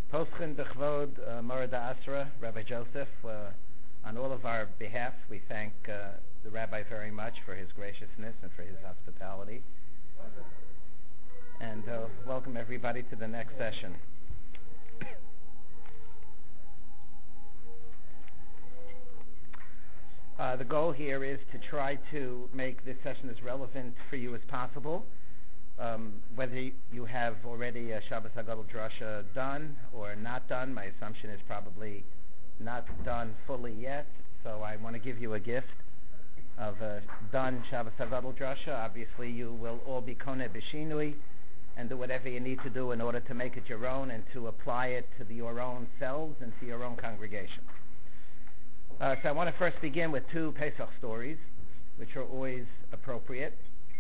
Poskin Bechvod Morada Asra, Rabbi Joseph, on all of our behalf, we thank the Rabbi very much for his graciousness and for his hospitality. And welcome everybody to the next session. The goal here is to try to make this session as relevant for you as possible. Whether you have already a Shabbos HaGadol Drasha done or not done, my assumption is probably not done fully yet. So I want to give you a gift of a done Shabbos HaGadol Drasha. Obviously, you will all be Koneh B'Shinui and do whatever you need to do in order to make it your own and to apply it to your own selves and to your own congregation. So I want to first begin with two Pesach stories, which are always appropriate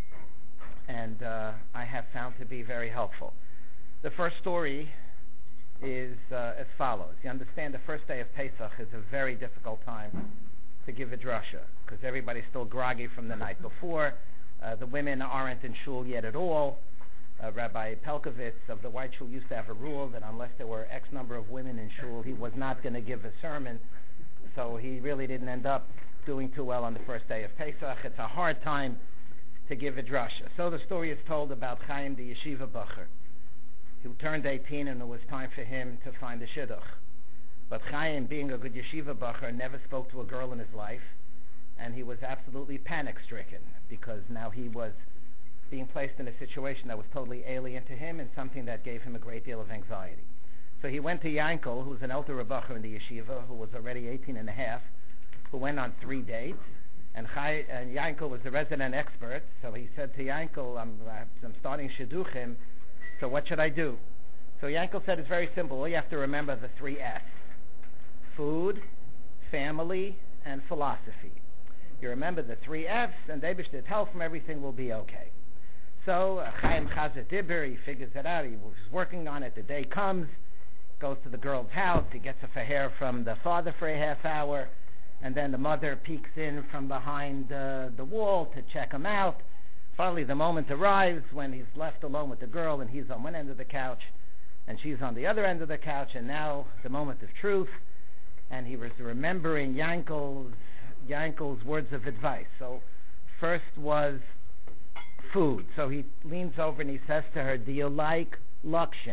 and I have found to be very helpful. The first story is as follows. You understand the first day of Pesach is a very difficult time to give a drasha because everybody's still groggy from the night before. The women aren't in shul yet at all. Rabbi Pelkovitz of the White Shul used to have a rule that unless there were X number of women in shul, he was not going to give a sermon. So he really didn't end up doing too well on the first day of Pesach. It's a hard time to give a drasha. So the story is told about Chaim, the yeshiva bacher, who turned 18 and it was time for him to find a shidduch. But Chaim, being a good yeshiva bacher, never spoke to a girl in his life, and he was absolutely panic-stricken because now he was being placed in a situation that was totally alien to him and something that gave him a great deal of anxiety. So he went to Yankel, who was an elder bacher in the yeshiva, who was already 18 and a half, who went on 3 dates. And Yankel was the resident expert, so he said to Yankel, I'm starting Shidduchim, so what should I do? So Yankel said, it's very simple. All you have to remember the 3 F's. Food, family, and philosophy. You remember the 3 F's, and Eibishter help from everything will be okay. So Chaim Chazet Dibber, he figures it out. He was working on it. The day comes, goes to the girl's house. He gets a faher from the father for a half hour. And then the mother peeks in from behind the wall to check him out. Finally, the moment arrives when he's left alone with the girl, and he's on one end of the couch, and she's on the other end of the couch, and now the moment of truth, and he was remembering Yankel's words of advice. So first was food. So he leans over and he says to her, do you like lakshin?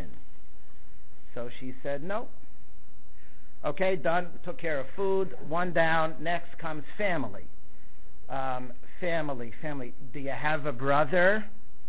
So she said, no. Okay, done. Took care of food. 1 down. Next comes family. Family. Do you have a brother?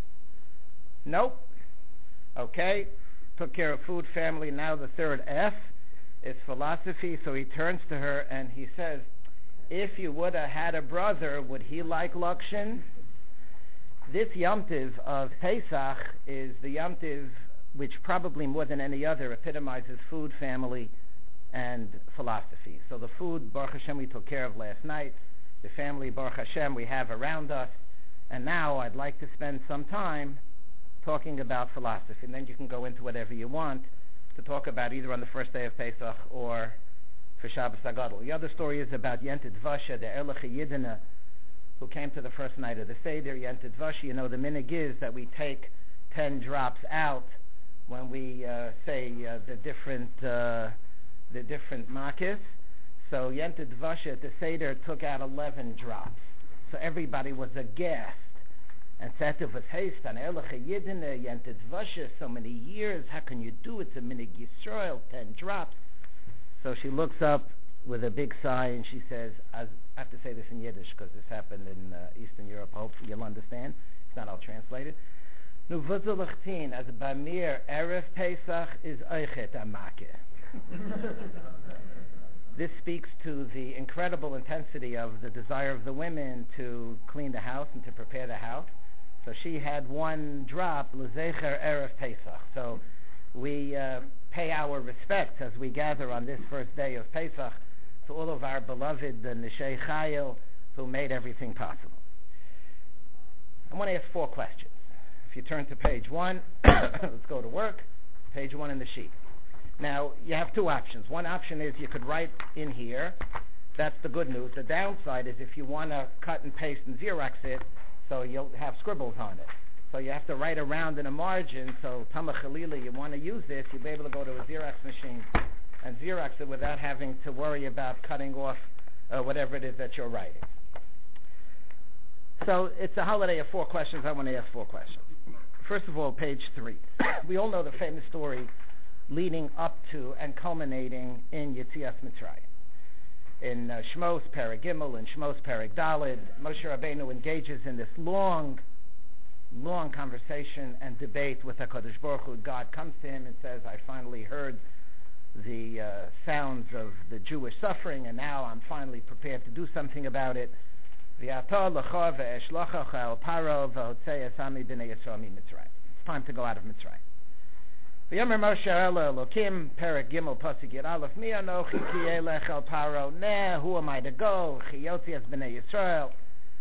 Nope. Okay. Took care of food, family. Now the 3rd F is philosophy. So he turns to her and he says, if you would have had a brother, would he like lakshin? This Yom Tiv of Pesach is the Yom Tiv which probably more than any other epitomizes food, family, and philosophy. So the food, Baruch Hashem, we took care of last night. The family, Baruch Hashem, we have around us. And now I'd like to spend some time talking about philosophy. And then you can go into whatever you want to talk about either on the first day of Pesach or for Shabbos HaGadol. The other story is about Yented Vasha, the Erlich Yidina, who came to the first night of the Seder. Yented Vasha, you know, the minhag is that we take 10 drops out when we say the different makis. So Yented Vasha at the Seder took out 11 drops. So everybody was aghast and said to us, hey, Stan Erlich Yidina, Yented Vasha, so many years, how can you do it? It's a minhag Yisrael, 10 drops. So she looks up with a big sigh and she says, I have to say this in Yiddish because this happened in Eastern Europe, hopefully you'll understand. If not, I'll translate it. Nu vuzulachtin, as Bamir Erev Pesach is Eichet Amakeh. This speaks to the incredible intensity of the desire of the women to clean the house and to prepare the house. So she had 1 drop, L'zecher Erev Pesach. So we pay our respects as we gather on this first day of Pesach to all of our beloved Nishei Chayil who made everything possible. I want to ask 4 questions. If you turn to page 1, let's go to work, page 1 in the sheet. Now, you have 2 options. One option is you could write in here. That's the good news. The downside is if you want to cut and paste and Xerox it, so you'll have scribbles on it. So you have to write around in a margin. So Tama Khalila, you want to use this, you'll be able to go to a Xerox machine and Xerox it without having to worry about cutting off whatever it is that you're writing. So it's a holiday of 4 questions. I want to ask 4 questions. First of all, page 3. We all know the famous story leading up to and culminating in Yetzias Mitzrayim. In Shmos Perek Gimel and Shmos Perek Daled, Moshe Rabbeinu engages in this long conversation and debate with HaKadosh Baruch Hu. God comes to him and says, I finally heard the sounds of the Jewish suffering, and now I'm finally prepared to do something about it. It's time to go out of Mitzrayim. V'yomer Moshe Elo Elokim, Perek Gimel, Pasuk Yud Aleph, Mi anochi ki elech el Paro, Neh, who am I to go? Chi yotzi es b'nei Yisrael.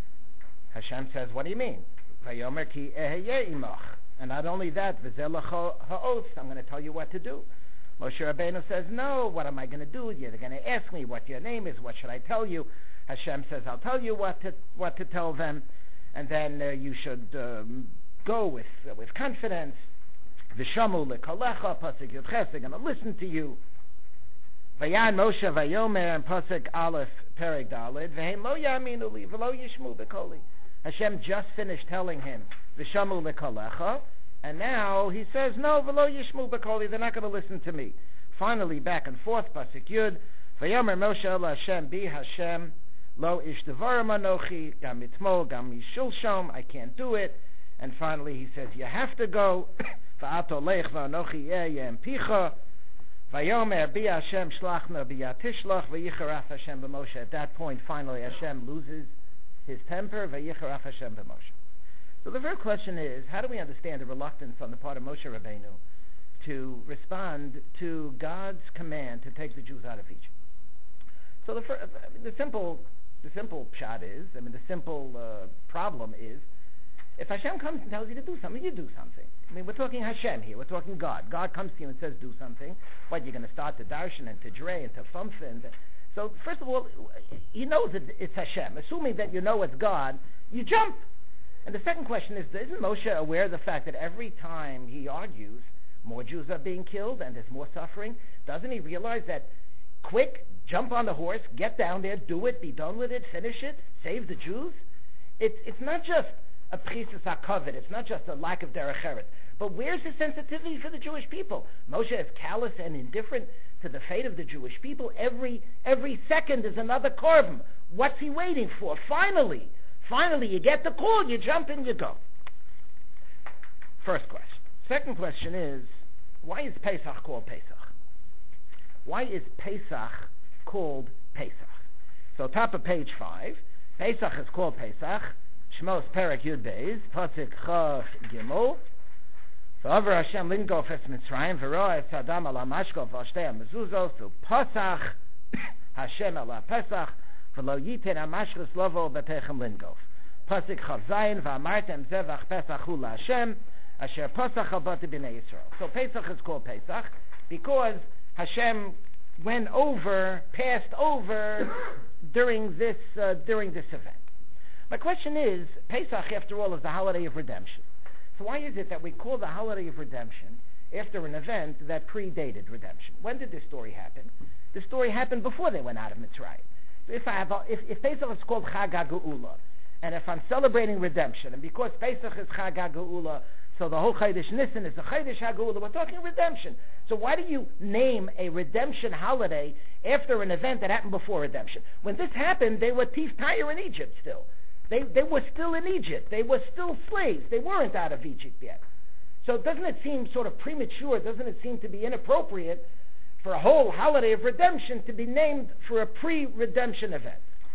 Hashem says, what do you mean? V'yomer ki eheye imach. And not only that, v'zeh lecho ha'os, I'm going to tell you what to do. Moshe Rabbeinu says, no, what am I going to do? You're going to ask me what your name is, what should I tell you? Hashem says, I'll tell you what to tell them, and then you should go with confidence. V'shamu lekolecha, pasuk Yud Ches, they're going to listen to you. Vayan Moshe vayomer, and pasuk Aleph Perek Daled, v'heim lo yaminu li, v'lo yishmu b'koli. Hashem just finished telling him, v'shamu lekolecha, and now he says, no, v'lo yishmu b'koli, they're not going to listen to me. Finally, back and forth, pasuk Yud, vayomer Moshe el Hashem, bi Hashem, lo ish devarim anochi, gam mitmol, gam mishulshom, I can't do it. And finally he says, you have to go. V'ato lech v'anochi yeh picha. Vayomer bi Hashem shlachna bi yatishlach v'yicharaf Hashem b'Moshe. At that point, finally, Hashem loses his temper. V'yicharaf Hashem b'Moshe. So the first question is, how do we understand the reluctance on the part of Moshe Rabbeinu to respond to God's command to take the Jews out of Egypt? So the simple shot is, the simple problem is, if Hashem comes and tells you to do something, you do something. We're talking Hashem here. We're talking God. God comes to you and says, do something. What, you're going to start to darshan and to dre and to fumfa? So, first of all, he knows that it's Hashem. Assuming that you know it's God, you jump. And the second question is, isn't Moshe aware of the fact that every time he argues, more Jews are being killed and there's more suffering? Doesn't he realize that, quick, jump on the horse, get down there, do it, be done with it, finish it, save the Jews? It's not just a priestess hakavod. It's not just a lack of derech eretz. But where's the sensitivity for the Jewish people? Moshe is callous and indifferent to the fate of the Jewish people. Every second is another korban. What's he waiting for? Finally, you get the call, you jump in, you go. First question. Second question is, why is Pesach called Pesach? Why is Pesach called Pesach? So top of page 5, Pesach is called Pesach. Shmos Perek Yud Beis, Pasuk Chaf Gimel. V'avar Hashem lingof es Mitzrayim, v'roa es Adam ala mashkov v'ashtei ha-mezuzos, v'pasach Hashem ala Pesach, v'lo yiten ha-mashkos lovo b'pechem lingof. Pasuk Chaf Zayin, v'amartem zevach Pesach hu la-Hashem, asher Pasach habati b'nei Yisrael. So Pesach is called Pesach because Hashem passed over during this event. My question is, Pesach, after all, is the holiday of redemption. So why is it that we call the holiday of redemption after an event that predated redemption? When did this story happen? The story happened before they went out of Mitzrayim. So if Pesach is called Chag HaGeula, and if I'm celebrating redemption, and because Pesach is Chag HaGeula, so the whole Chodesh Nisan is the Chodesh HaGeula, we're talking redemption. So why do you name a redemption holiday after an event that happened before redemption? When this happened, they were Tif Tyre in Egypt still. They were still in Egypt. They were still slaves. They weren't out of Egypt yet. So doesn't it seem sort of premature, doesn't it seem to be inappropriate for a whole holiday of redemption to be named for a pre-redemption event?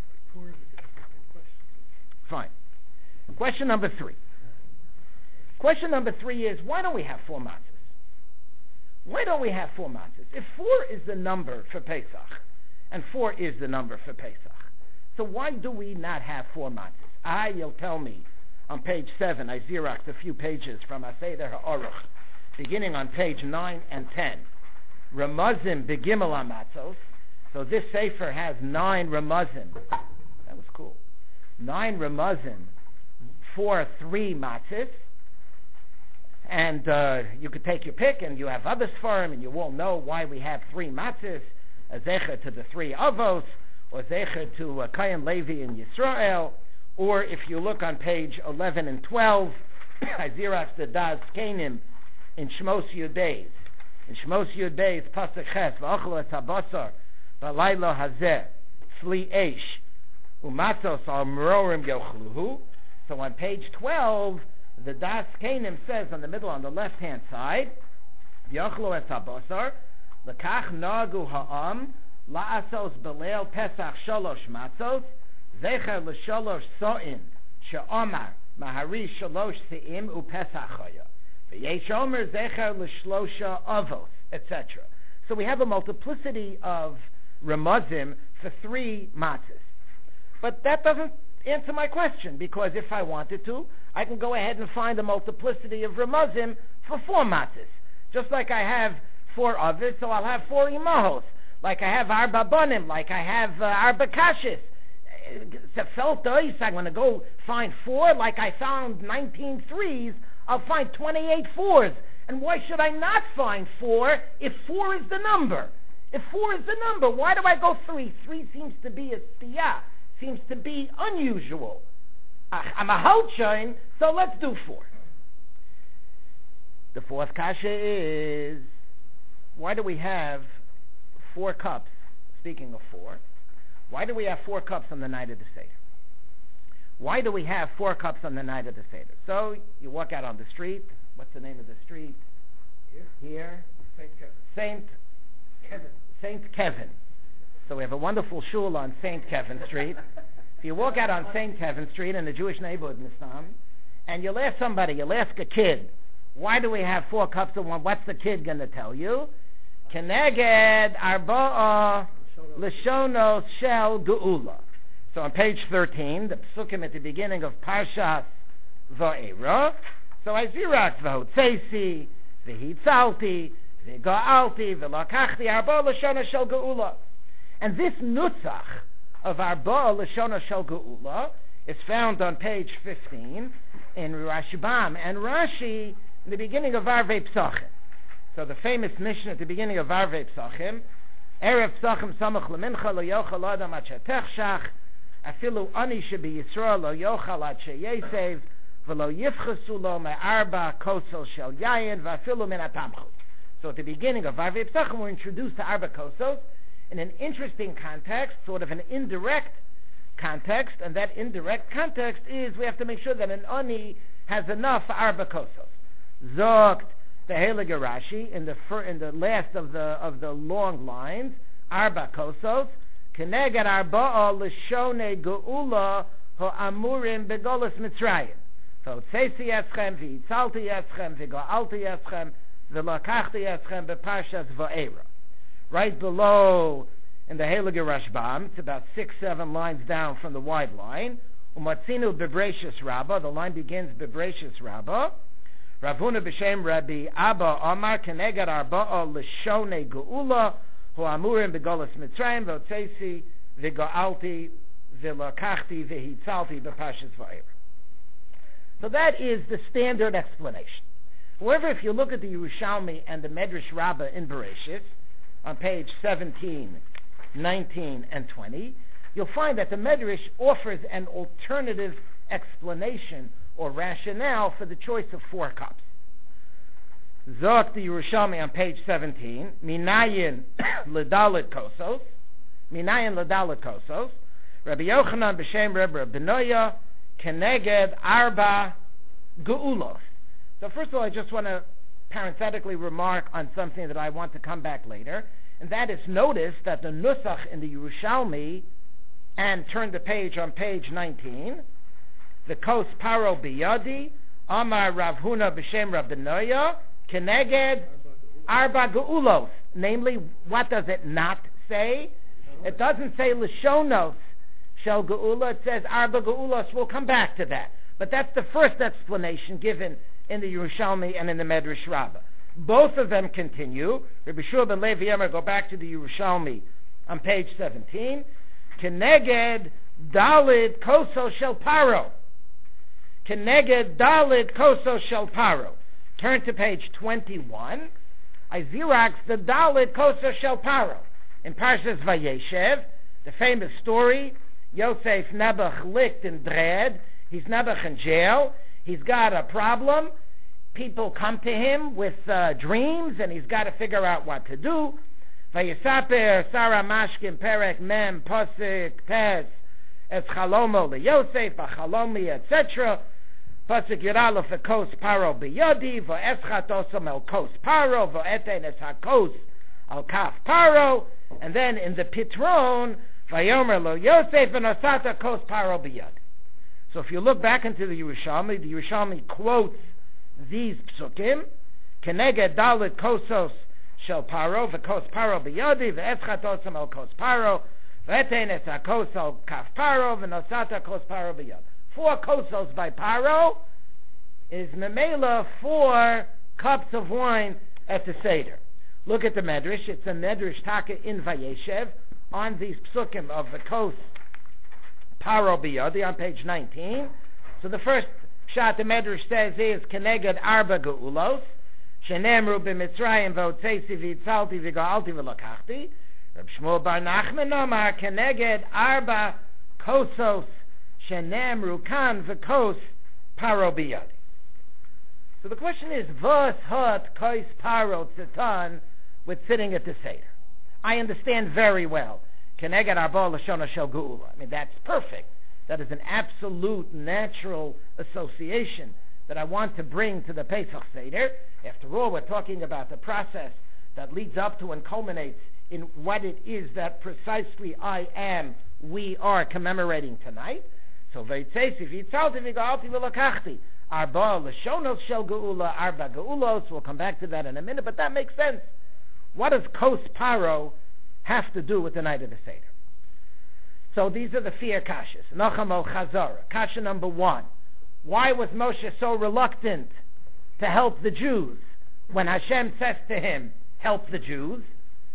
Fine. Question number 3. Question number 3 is, why don't we have 4 matzahs? Why don't we have 4 matzahs? If 4 is the number for Pesach, and 4 is the number for Pesach, so why do we not have 4 matzahs? You'll tell me, on page 7, I Xeroxed a few pages from Aseder HaOruch, beginning on page 9 and 10. Ramazim begimel amatzos. So this sefer has 9 ramazim. That was cool. 9 ramazim for 3 matzahs. And you could take your pick, and you have other Sfarim, and you all know why we have 3 matzahs, a zecher to the 3 avos, or zecher to Kayan Levi and Yisrael, or if you look on page 11 and 12, Haziras the Das Kenim in Shmos Yud Beis. In Shmos Yud Beis, Pasuk Ches, V'achol et habasar, V'laylo hazeh, Tzli Eish, Umatzos al Merorim Yochluhu. So on page 12, the Das Kenim says on the middle, on the left-hand side, V'achol et habasar, L'kach nagu ha'am, La'asos b'leil Pesach shalosh matzos, Zecher l'shalosh so'in, she'omar, Mahari shalosh se'im u'pesach chaya. V'yesh omer zecher l'shlosha avos, etc. So we have a multiplicity of ramazim for 3 matzahs. But that doesn't answer my question, because if I wanted to, I can go ahead and find a multiplicity of ramazim for 4 matzahs. Just like I have 4 avos, so I'll have 4 imahos. Like I have arba bonim, like I have arba kashis. I'm going to go find 4, like I found 19 3s, I'll find 28 4s. And why should I not find 4 if 4 is the number? If 4 is the number, why do I go 3? 3 seems to be a stiyah, seems to be unusual. I'm a halchain, so let's do 4. The 4th kasha is, why do we have 4 cups? Speaking of 4, why do we have 4 cups on the night of the Seder? Why do we have 4 cups on the night of the Seder? So you walk out on the street. What's the name of the street? Here? Saint Kevin. So we have a wonderful shul on Saint Kevin Street. If you walk out on Saint Kevin Street in the Jewish neighborhood in Islam, and you'll ask somebody, you'll ask a kid, why do we have 4 cups of wine? What's the kid going to tell you? Keneged arba'a Lishonos Shel Geula. So on page 13, the psukim at the beginning of Parshas Va'era. So I zirak v'hotzesi, v'hitzalti, v'ga'alti, v'lakachti arba Lishonos Shel Geula. And this nutzach of arba Lishonos Shel Geula is found on page 15 in Rashbam and Rashi in the beginning of Arvei Psachim. So the famous mission at the beginning of Arvei Psachim, Erev Psachim Samach Lemincha Lo Yochal Adam Ad Shetechshach Afilu Ani Shebi Yisrael Lo Yochal Ad Sheyesev V'lo Yifchesu Lo Me'arba Kosel Shel Yayin V'afilu Min HaTamchut. So at the beginning of Arvei Psachim we're introduced to Arba Kosos in an interesting context, sort of an indirect context, and that indirect context is we have to make sure that an Ani has enough for Arba Kosos. Zogt the Heilige Rashi in the last of the long lines, Arba Kosos, Keneged Arba'a L'shonei Geula Ha'amurim Begolas Mitzrayim. So Tzesi Eschem, V'itzalti Eschem, V'go'alti Eschem, V'lakachti Eschem B'Parshas Va'era. Right below in the Heilige Rashbam, it's about 6-7 lines down from the wide line, Umatzinu Bebreshis Rabbah, the line begins Bebreshis Rabbah, Rav Huna b'shem Rabbi Abba Amar Keneged Arba'a L'shonei Geula Ha'amurim Begolas Mitzrayim V'otzesi V'go'alti V'lakachti V'hitzalti B'Parshas Va'era. So that is the standard explanation. However, if you look at the Yerushalmi and the Medrash Rabbah in Bereshis on page 17, 19, and 20, you'll find that the Medrash offers an alternative explanation or rationale for the choice of 4 cups. Zok the Yerushalmi on page 17, Minayin L'dalet Kosos, Rabbi Yochanan b'shem Rabbi Benoya, Keneged Arba Geulos. So first of all, I just want to parenthetically remark on something that I want to come back later, and that is notice that the Nusach in the Yerushalmi, and turn the page on page 19, the Kos Paro Biyadi, Amar Rav Huna b'shem Rav Benoya, Keneged Arba Geulos. Namely, what does it not say? It doesn't say Lishonos Shel Geula, it says Arba Geulos. We'll come back to that. But that's the first explanation given in the Yerushalmi and in the Medrash Rabbah. Both of them continue. Rabbi Shua ben Levi Yemer, go back to the Yerushalmi on page 17. Keneged Dalid Koso Shel Paro. Keneged Dalid Koso Shel Paro. Turn to page 21. I Xerox the Dalit Kosa Shel Paro. In Parshas Vayeshev, the famous story, Yosef Nebuch licked and dread. He's Nebuch in jail. He's got a problem. People come to him with dreams, and he's got to figure out what to do. Vayisaper Sarah Mashkin Perek Mem Posik Pes Es Chalomo LeYosef Bachalomi etc. Posik Yeralo Fekos Paro Biyodi V'Eschat Osam El Kos Paro V'Eten Es HaKos Al Kaf Paro, and then in the Pitron Vayomer Lo Yosef and Osata Kos Paro Biyodi. So if you look back into the Yerushalmi quotes these psukim, Keneged Dalit Kosos Shel Paro, V'Kos Paro Biyodi, V'Eschat Osam El Kos Paro, V'Eten Es HaKos Al Kaf Paro, V'Nosata Kos Paro Biyodi. 4 kosos by Paro is Memela 4 cups of wine at the Seder. Look at the Medrash. It's a Medrash Taka in Vayeshev on these psukim of the Kos Paro Biyodi on page 19. So the first shot the Medrash says is Keneged Arba Geulos Shenemru b'Mitzrayim v'Otzeisi v'Yitzalti v'Ga'alti v'Lakachti. Reb Shmuel Bar Nachman Omar Keneged Arba Kosos Shenemru Kan v'Kos Paro Biyodi. So the question is, Vos hot Kos Paro Tzitan with sitting at the Seder? I understand very well. Keneged Arba Lashona Shel Geula. I mean, that's perfect. That is an absolute natural association that I want to bring to the Pesach Seder. After all, we're talking about the process that leads up to and culminates in what it is that precisely we are commemorating tonight. So Veitzesi v'Yitzalti v'Ga'alti v'Lakachti Arba Lashonos Shel Geula Arba Geulos. We'll come back to that in a minute, but that makes sense. What does Kos Paro have to do with the night of the Seder? So these are the fear kashas. Nacham al Chazara. Kasha number 1. Why was Moshe so reluctant to help the Jews when Hashem says to him, help the Jews?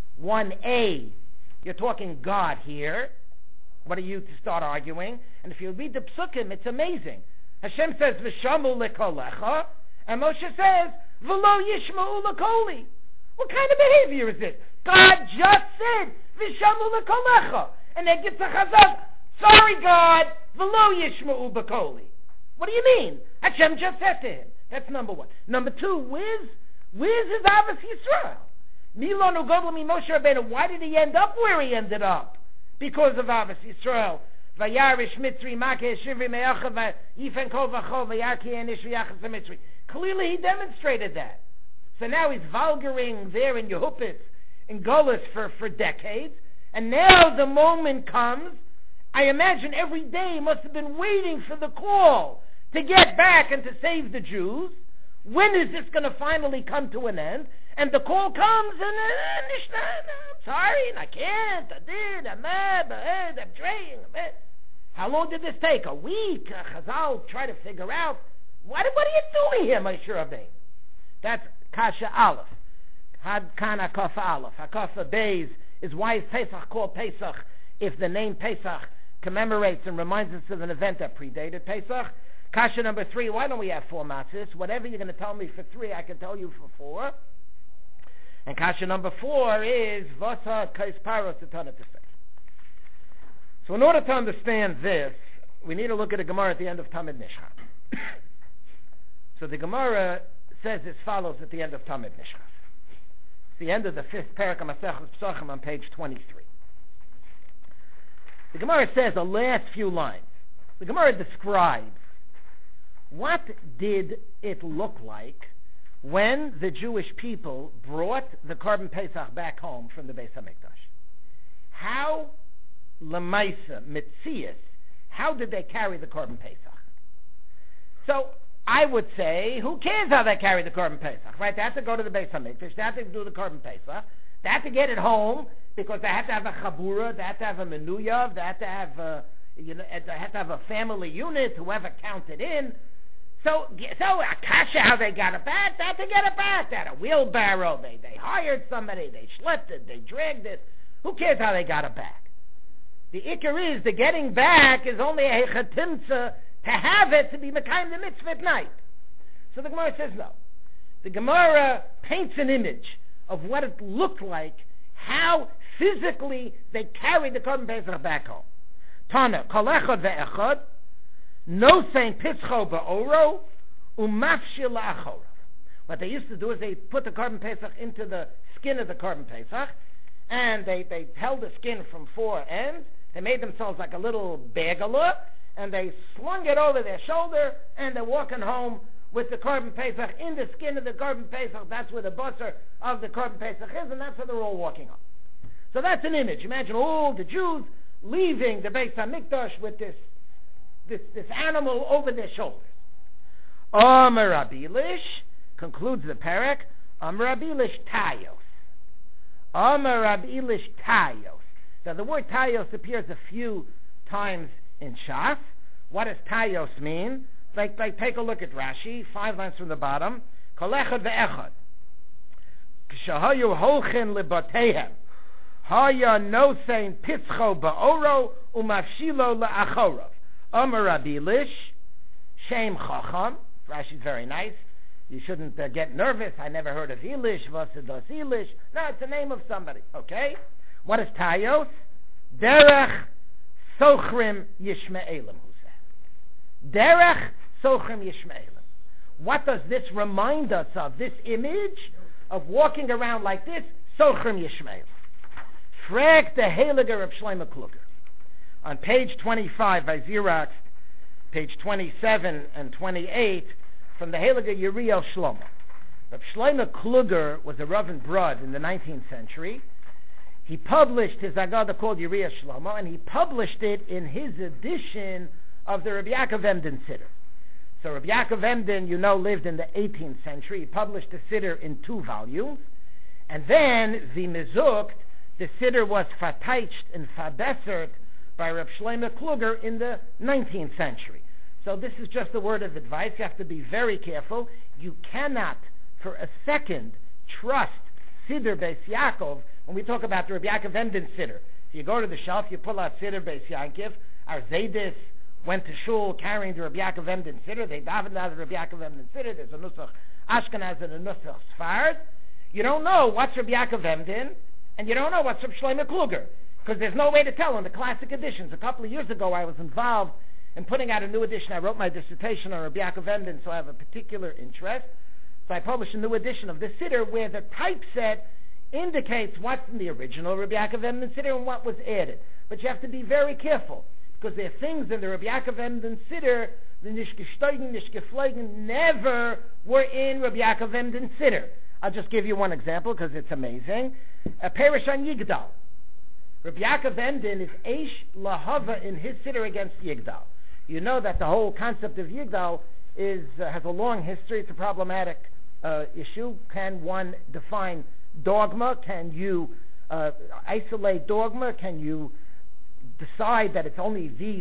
1a, you're talking God here. What are you to start arguing? And if you read the psukim, it's amazing. Hashem says, V'shamu lekolecha, and Moshe says, V'lo yishma'u lekoli. What kind of behavior is this? God just said, V'shamu lekolecha. And then gets a chazak, sorry God, V'lo yishma'u bekoli. What do you mean? Hashem just said to him. That's number 1. Number 2, where's his Avos Yisrael? Milon ugodl mi Moshe Rabbeinu. Why did he end up where he ended up? Because of Avos Yisrael. Vayarish Mitzri Makeh Shivri Me'achav Yifen Kol V'chol Vayarki Enish V'yachas Mitzri. Clearly he demonstrated that. So now he's vulgaring there in Yehupitz, in Golis for decades. And now the moment comes. I imagine every day he must have been waiting for the call to get back and to save the Jews. When is this going to finally come to an end? And the call comes, and I'm sorry, I can't, I did, I'm mad, I'm praying. How long did this take? A week? Chazal try to figure out, what are you doing here, Moshe Rabbeinu? That's Kasha Aleph. Had Kana Kafa Aleph. Hakafa Beis is why is Pesach called Pesach if the name Pesach commemorates and reminds us of an event that predated Pesach. Kasha number 3, why don't we have 4 matzahs? Whatever you're going to tell me for 3, I can tell you for 4. And kasha number 4 is Vasa Kais Paro Tzitana Tesei. So in order to understand this, we need to look at a Gemara at the end of Tamid Nishchas. So the Gemara says as follows at the end of Tamid Nishchas. It's the end of the 5th parak of Masechus Pesachim on page 23. The Gemara says the last few lines. The Gemara describes what did it look like when the Jewish people brought the Korban Pesach back home from the Beis HaMikdash. How, Lamaisa, Mitzias, how did they carry the Korban Pesach? So, I would say, who cares how they carry the Korban Pesach, right? They have to go to the Beis HaMikdash, they have to do the Korban Pesach, they have to get it home, because they have to have a chabura, they have to have a menuyav, they have to have they have to have a family unit, whoever counted in. So Akasha, how they got it back, they had to get it back. They had a wheelbarrow, they hired somebody, they schlepped it, they dragged it. Who cares how they got it back? The ikar is, the getting back is only a hechatimtza to have it, to be mekayim the mitzvah at night. So the Gemara says no. the Gemara paints an image of what it looked like, how physically they carried the Korban Pesach back home. Tana, kol echad ve'echad, no sein pitzcho ba'oro, umafshil la'achorov. What they used to do is they put the Korban Pesach into the skin of the Korban Pesach, and they held the skin from four ends. They made themselves like a little bagala, and they slung it over their shoulder, and they're walking home with the Korban Pesach in the skin of the Korban Pesach. That's where the basar of the Korban Pesach is, and that's where they're all walking on. So that's an image. Imagine all the Jews leaving the Beis HaMikdash with this animal over their shoulders. Amar Rabbi Elish concludes the parak. Amar Rabbi Elish Tayos. Amar Rabbi Elish Tayos. Now the word Tayos appears a few times in Shas. What does Tayos mean? Like take a look at Rashi, 5 lines from the bottom. Kol echad ve'echad. Kshahayu holchen lebateihem. Haya nosein pitzcho ba'oro umafshilo la'achorov. Amar Rabbi Elish, Shem Chacham. Rashi's very nice. You shouldn't get nervous. I never heard of Elish. Vasados Elish. No, it's the name of somebody. Okay? What is Tayos? Derech Sochrim Yishmaelim, who said. Derech Sochrim Yishmaelim. What does this remind us of? This image of walking around like this? Sochrim Yishmaelim. Frag the Heiliger of Shlomo Kluger. On page 25 by Xerox, page 27 and 28, from the Heiliger Yeriel Shlomo. Rav Shlomo Kluger was a Rav and Brod in the 19th century. He published his Agada called Yeriel Shlomo, and he published it in his edition of the Rabbi Yaakov Emden Siddur. So Rabbi Yaakov Emden, lived in the 18th century. He published the Siddur in 2 volumes. And then, the Mizukt, the Siddur was fateicht and fabessert by Rav Shlomo Kluger in the 19th century. So this is just a word of advice. You have to be very careful. You cannot, for a second, trust Siddur Beis Yaakov when we talk about the Rabbi Yaakov Emden Siddur. So you go to the shelf, you pull out Siddur Beis Yaakov. Our Zaydis went to shul carrying the Rabbi Yaakov Emden Siddur. They davened out the Rabbi Yaakov Emden Siddur. There's a Nusach Ashkenaz and a Nusach Sfard. You don't know what's Rabbi Yaakov Emden, and you don't know what's Rav Shlomo Kluger, because there's no way to tell in the classic editions. A couple of years ago, I was involved in putting out a new edition. I wrote my dissertation on Rabbi Yaakov Emden, so I have a particular interest. So I published a new edition of the Siddur where the typeset indicates what's in the original Rabbi Yaakov Emden Siddur and what was added. But you have to be very careful, because there are things in the Rabbi Yaakov Emden Siddur, the Nishgesteigen, Nishgefleigen, never were in Rabbi Yaakov Emden Siddur. I'll just give you one example, because it's amazing. A Perish on Yigdal. Rabbi Yaakov Emden is Eish Lahava in his Siddur against Yigdal. You know that the whole concept of Yigdal has a long history. It's a problematic issue. Can one define dogma? Can you isolate dogma? Can you decide that it's only these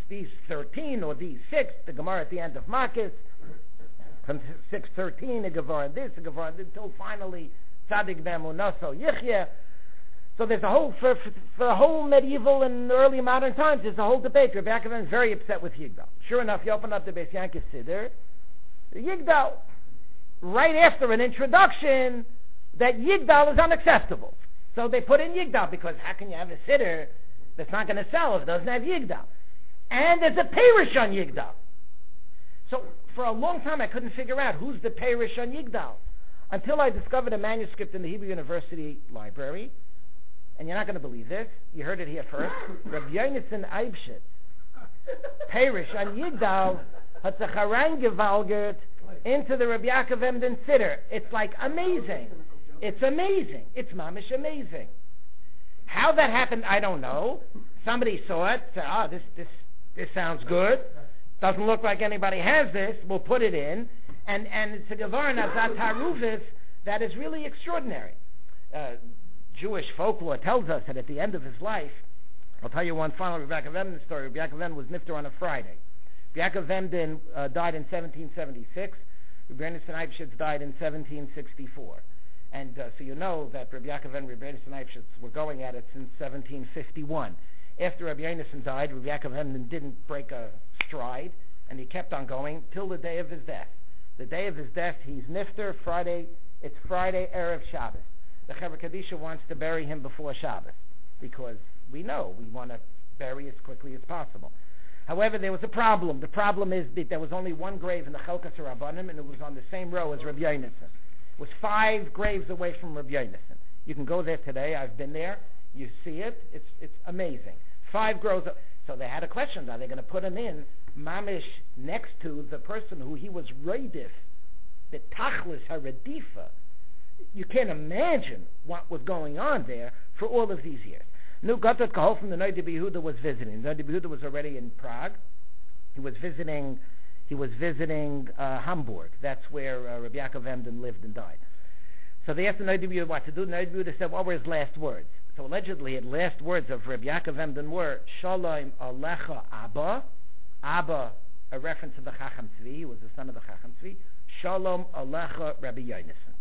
13 or these 6? The Gemara at the end of Makis, from 6:13, a Gemara this, until finally Tzadik Be'emunaso Yichya. So there's a whole, for the whole medieval and early modern times, there's a whole debate. Rabbi Yaakov Emden is very upset with Yigdal. Sure enough, you open up the Beis Yaakov Siddur, Yigdal, right after an introduction that Yigdal is unacceptable. So they put in Yigdal, because how can you have a Siddur that's not going to sell if it doesn't have Yigdal? And there's a Perish on Yigdal. So for a long time I couldn't figure out who's the Perish on Yigdal, until I discovered a manuscript in the Hebrew University Library. And you're not going to believe this. You heard it here first. Rabbi Yonason Eibshitz, Perish on Yigdal, hat sich hereingevalgert into the Rabbi Yaakov Emden Siddur. It's like amazing. It's amazing. It's mamish amazing. How that happened, I don't know. Somebody saw it, said, this sounds good. Doesn't look like anybody has this. We'll put it in. And it's a Gevar Nazat Haruvis that is really extraordinary. Jewish folklore tells us that at the end of his life, I'll tell you one final Rabbi Yaakov Emden story. Rabbi Yaakov Emden was nifter on a Friday. Rabbi Yaakov Emden died in 1776. Rabbi Yonason Eibshitz died in 1764. And so you know that Rabbi Yaakov Emden and Rabbi Yonason Eibshitz were going at it since 1751. After Rabbi Yonason died, Rabbi Yaakov Emden didn't break a stride, and he kept on going till the day of his death. The day of his death, he's nifter Friday. It's Friday, Erev Shabbos. The Chevra Kadisha wants to bury him before Shabbos because we know we want to bury as quickly as possible. However, there was a problem. The problem is that there was only one grave in the Chelkas HaRabbanim, and it was on the same row as Rabbi Yonason. It was 5 graves away from Rabbi Yonason. You can go there today. I've been there. You see it. It's amazing. 5 grows. So they had a question. Are they going to put him in mamish next to the person who he was reidif, the tachlis haradifa? You can't imagine what was going on there for all of these years. Nu Gotthard Kahol from the Noda B'Yehuda was visiting. The Noda B'Yehuda was already in Prague. He was visiting Hamburg. That's where Rabbi Yaakov Emden lived and died. So they asked the Noda B'Yehuda what to do. The Noda B'Yehuda said, what were his last words? So allegedly, the last words of Rabbi Yaakov Emden were, Shalom Alecha Abba. Abba, a reference to the Chacham Tzvi. He was the son of the Chacham Tzvi. Shalom Alecha Rabbi Yonason.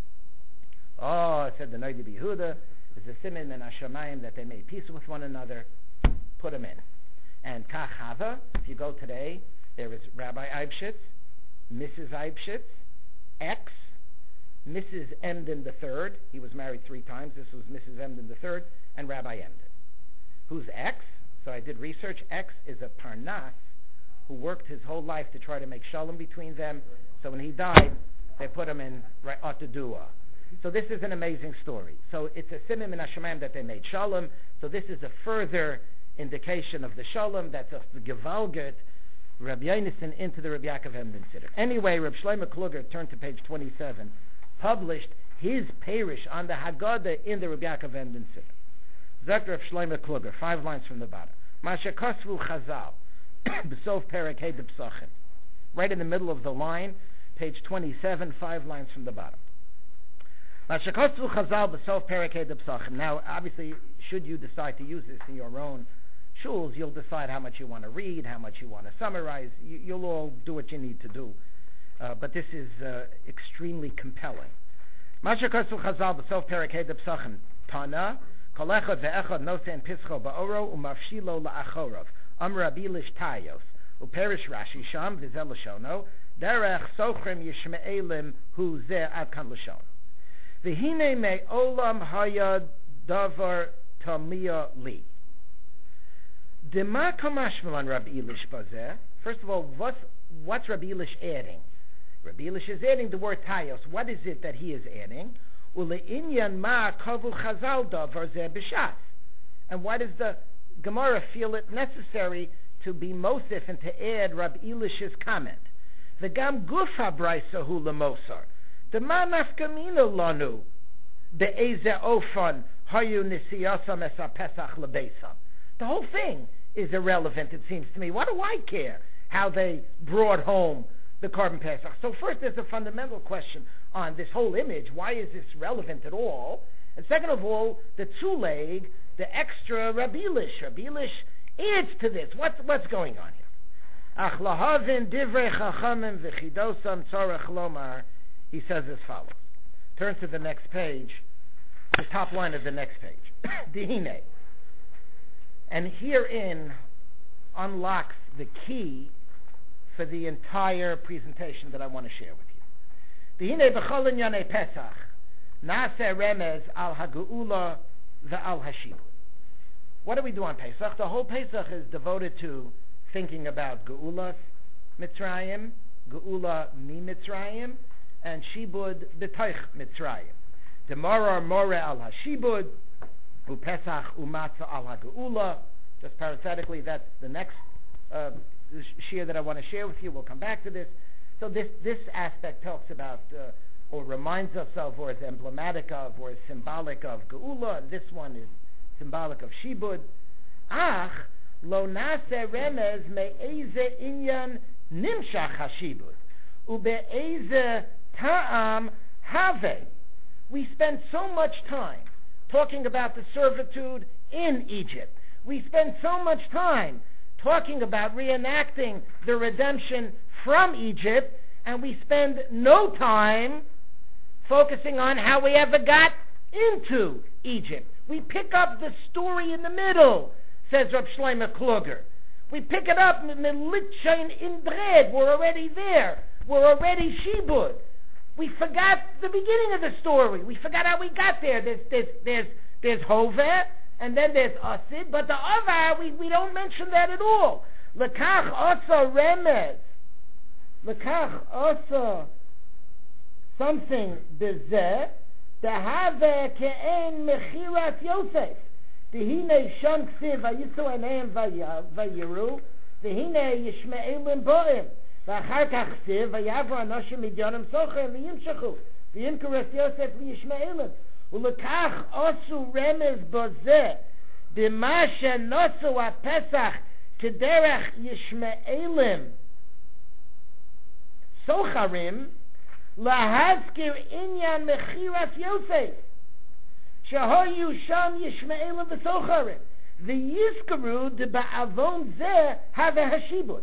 Oh, said the Noda B'Yehuda, there's a siman min hashamayim that they made peace with one another. Put him in. And Kach Hava, if you go today, there is Rabbi Eibschitz, Mrs. Eibschitz, X, Mrs. Emden III. He was married 3 times. This was Mrs. Emden III, and Rabbi Emden. Who's X? So I did research. X is a Parnas who worked his whole life to try to make shalom between them. So when he died, they put him in Atadua. So this is an amazing story. So it's a siman min hashamayim that they made shalom. So this is a further indication of the shalom. That's the gevalget Rabbi Yonason into the Rabbi Yaakov Emden Siddur. Anyway, Reb Shlomo Kluger, turned to page 27, published his parish on the Haggadah in the Rabbi Yaakov Emden Siddur. Zok Reb Shlomo Kluger, 5 lines from the bottom. Masha Kosvu Chazal, B'sof Perek Hey Psachim. Right in the middle of the line, page 27, 5 lines from the bottom. Now, obviously, should you decide to use this in your own shuls, you'll decide how much you want to read, how much you want to summarize. You'll all do what you need to do. But this is extremely compelling. Tana, kolechad ve'echad nosein pischo ba'oro umavshilo la'achorov. Amra bilish tayos. Uperish Rashi sham v'zel l'shono. Derech sochrem yishme'elim hu zeh ad kan l'shono. V'hine me olam hayad davar tamia li. Dema kamashmalan Rabbi Elish bazeh. First of all, what's Rabbi Elish adding? Rabbi Elish is adding the word tayos. What is it that he is adding? Ule'inyan ma kavu chazal davar zeh b'shas. And why does the Gemara feel it necessary to be mosif and to add Rabbi Elish's comment? V'gam gufa braysa hu lemosar. The manafkamina lanu be'eze ofan hayu nisiyasam esa pesach lebeisam. The whole thing is irrelevant, it seems to me. What do I care how they brought home the Korban Pesach? So first, there's a fundamental question on this whole image. Why is this relevant at all? And second of all, the tzuleg, the extra Rabbi Elish. Rabbi Elish adds to this. What's going on here? Ach lahavin divrei chachamim v'chidosam tzarech lomar. He says as follows. Turn to the next page, the top line of the next page. Dihine. And herein unlocks the key for the entire presentation that I want to share with you. Dihine b'chol inyanei Pesach na'aseh remez al ha'geula ve'al hashibud. What do we do on Pesach? The whole Pesach is devoted to thinking about Geulas Mitzrayim, Geula mi Mitzrayim, and Shibud b'toich Mitzrayim. Tomorrow more al hashibud, uPesach umatzah al hageula. Just parenthetically, that's the next shir that I want to share with you. We'll come back to this. So this aspect talks about, or reminds us of, or is emblematic of, or is symbolic of Geula, and this one is symbolic of Shibud. Ach lo nase remez me'eze inyan nimshach hashibud ube'eze ta'am have. We spend so much time talking about the servitude in Egypt. We spend so much time talking about reenacting the redemption from Egypt, and we spend no time focusing on how we ever got into Egypt. We pick up the story in the middle, says Reb Shlomo Kluger. We pick it up in Litchain in Dred. We're already there. were already shibud. We forgot the beginning of the story. We forgot how we got there. There's Hoveh, and then there's Asid, but the Avar, we don't mention that at all. Lekach Asa Remez. Lekach Asa something Bezeh, Dehave Ke'en Mechiras Yosef. Dehine Shon Ksiv Vayisu Eneim Vayiru, Dehine Yishmaelim Bo'im. ואחר כך כתב, ויעברו אנשים מדיונם סוחר וימשכו, וימכרו את יוסף לישמעאלים. ולכך עשו רמז בזה, במה שנוסו הפסח כדרך ישמעאלים סוחרים, להזכיר עניין מכירת יוסף, שהיו שם ישמעאלים וסוחרים, ויזכרו דבעוון זה הווה השיבוד.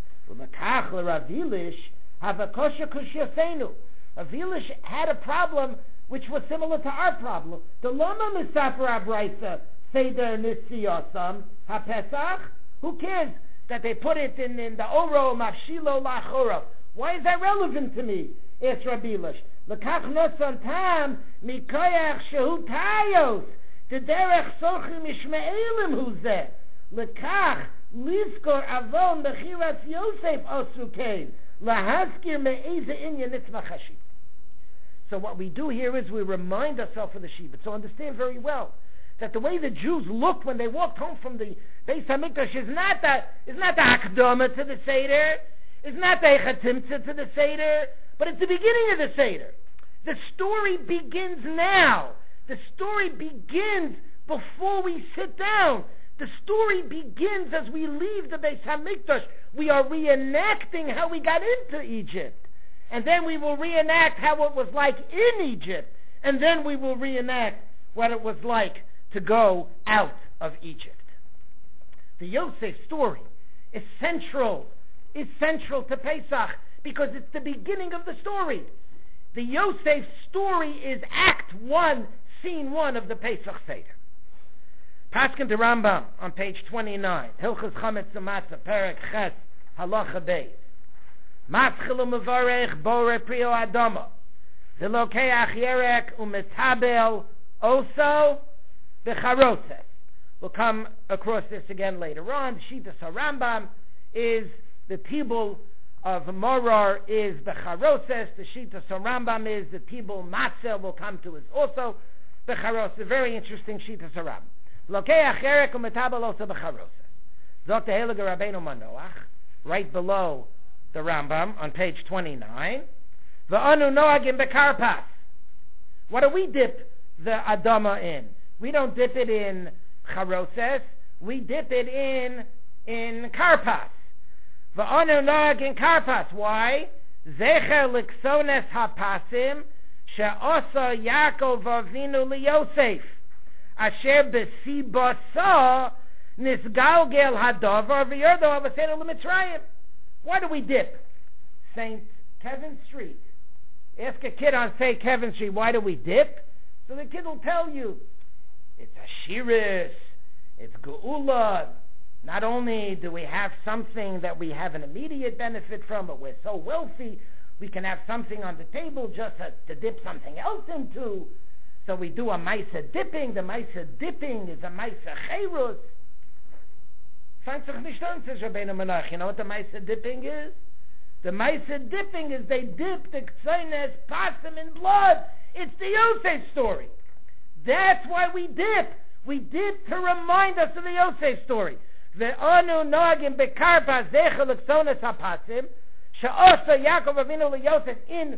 Rav Elish have a kosher kushiyasenu. Rav Elish had a problem which was similar to our problem. The lama misafer abraisa seder nisiyasam hapesach. Who cares that they put it in the oro mafshilo lachoro? Why is that relevant to me? It's Rav Elish. Lekach nosan tam mikoyach shehu tayos derech sochim yishmaelim huzeh. Lekach Lizkor avon mechiras Yosef osukein lahaskir me'eze inyan nitzvah chashib. So what we do here is we remind ourselves of the Shibud. So understand very well that the way the Jews looked when they walked home from the Beis Hamikdash is not the Hakdama to the Seder, is not the Echatimtza to the Seder, but it's the beginning of the Seder. The story begins now. The story begins before we sit down. The story begins as we leave the Beis Hamikdash. We are reenacting how we got into Egypt. And then we will reenact how it was like in Egypt. And then we will reenact what it was like to go out of Egypt. The Yosef story is central to Pesach because it's the beginning of the story. The Yosef story is Act 1, Scene 1 of the Pesach Seder. Paskin to Rambam on page 29. Hilchos Chametz U'Matzah, Perek Ches, Halacha Beis. Matchilu Mevarech Bore Prio Adama. V'lokeach Yerek U'Metabel Oso B'Charoses. We'll come across this again later on. Shitas HaRambam is the Tibul of Morar is B'Charoses. The Shitas HaRambam is the Tibul Matzah. We'll come to is also B'Charoses. A very interesting Shitas HaRambam. Lokeach Yerek U'Metabel Oso B'Charoses. Zok Tehelig Rabbeinu Manoach, right below the Rambam on page 29. V'anu Noagim B'Karpas. What do we dip the Adama in? We don't dip it in Charoses. We dip it in Karpas. V'anu Noagim Karpas. Why? Zecher Liksones HaPasim She'osa Yaakov Avinu LiYosef. Asher b'sibasa nisgalgel hadavar v'yordo avasenu l'mitzrayim. Why do we dip? St. Kevin Street. Ask a kid on St. Kevin Street, why do we dip? So the kid will tell you, it's Ashiris, it's Geula. Not only do we have something that we have an immediate benefit from, but we're so wealthy, we can have something on the table just to dip something else into. So we do a Maisa dipping. The Maisa dipping is a Maisa Chayrus. Says Rabbeinu Menach. You know what the Maisa dipping is? The Maisa dipping is they dip the Ktsoines Pasim in blood. It's the Yosef story. That's why we dip. We dip to remind us of the Yosef story. Ve'onu noagim bekarpa zecher l'Ktsoines HaPasim she'osa Yaakov Avinu LiYosef in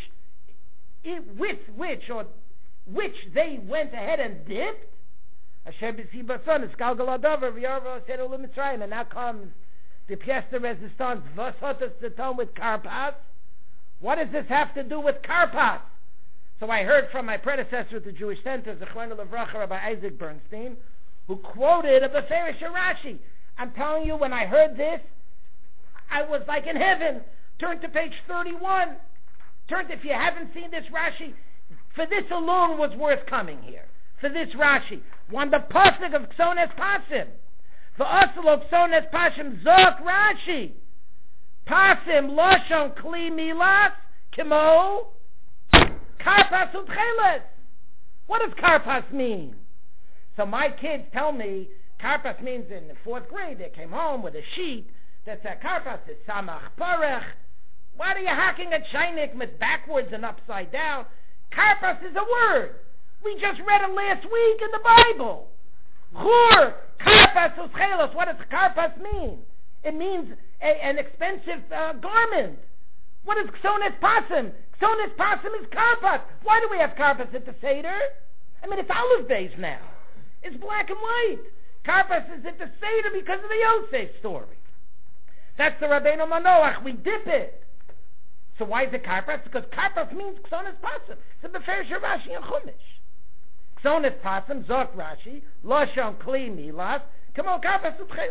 which they went ahead and dipped. Asher b'sibason is galgal hadavar v'yarva asenu l'Mitzrayim. And now comes the pièce de resistance. V'sotas tzedom with Karpas. What does this have to do with Karpas? So I heard from my predecessor at the Jewish Center, Zechron Levracha, Rabbi Isaac Bernstein, who quoted a Beferish Rashi. I'm telling you, when I heard this, I was like in heaven. Turn to page 31. If you haven't seen this Rashi, for this alone was worth coming here. For this Rashi. One the pasuk of Ktsones Pasim. For Aslo Ktsones Pasim Zok Rashi. Pasim Lashon Kli Milas Kimo Karpas Utcheles. What does Karpas mean? So my kids tell me Karpas means in the 4th grade they came home with a sheet that said Karpas is Samach Parech. Why are you hacking a Chainik with backwards and upside down? Karpas is a word. We just read it last week in the Bible. Chur, Karpas Utcheles. What does Karpas mean? It means an expensive garment. What is Ksones Pasim? Ksones Pasim is Karpas. Why do we have Karpas at the Seder? I mean, it's olive days now. It's black and white. Karpas is at the Seder because of the Yosef story. That's the Rabbeinu Manoach. We dip it. So why is it Karpas? Because Karpas means Ksones Pasim. It's a Beferish Rashi and Chumash. Ksones Pasim, Zok Rashi, Lashon Kli Milas, Kamo Karpas Utcheles.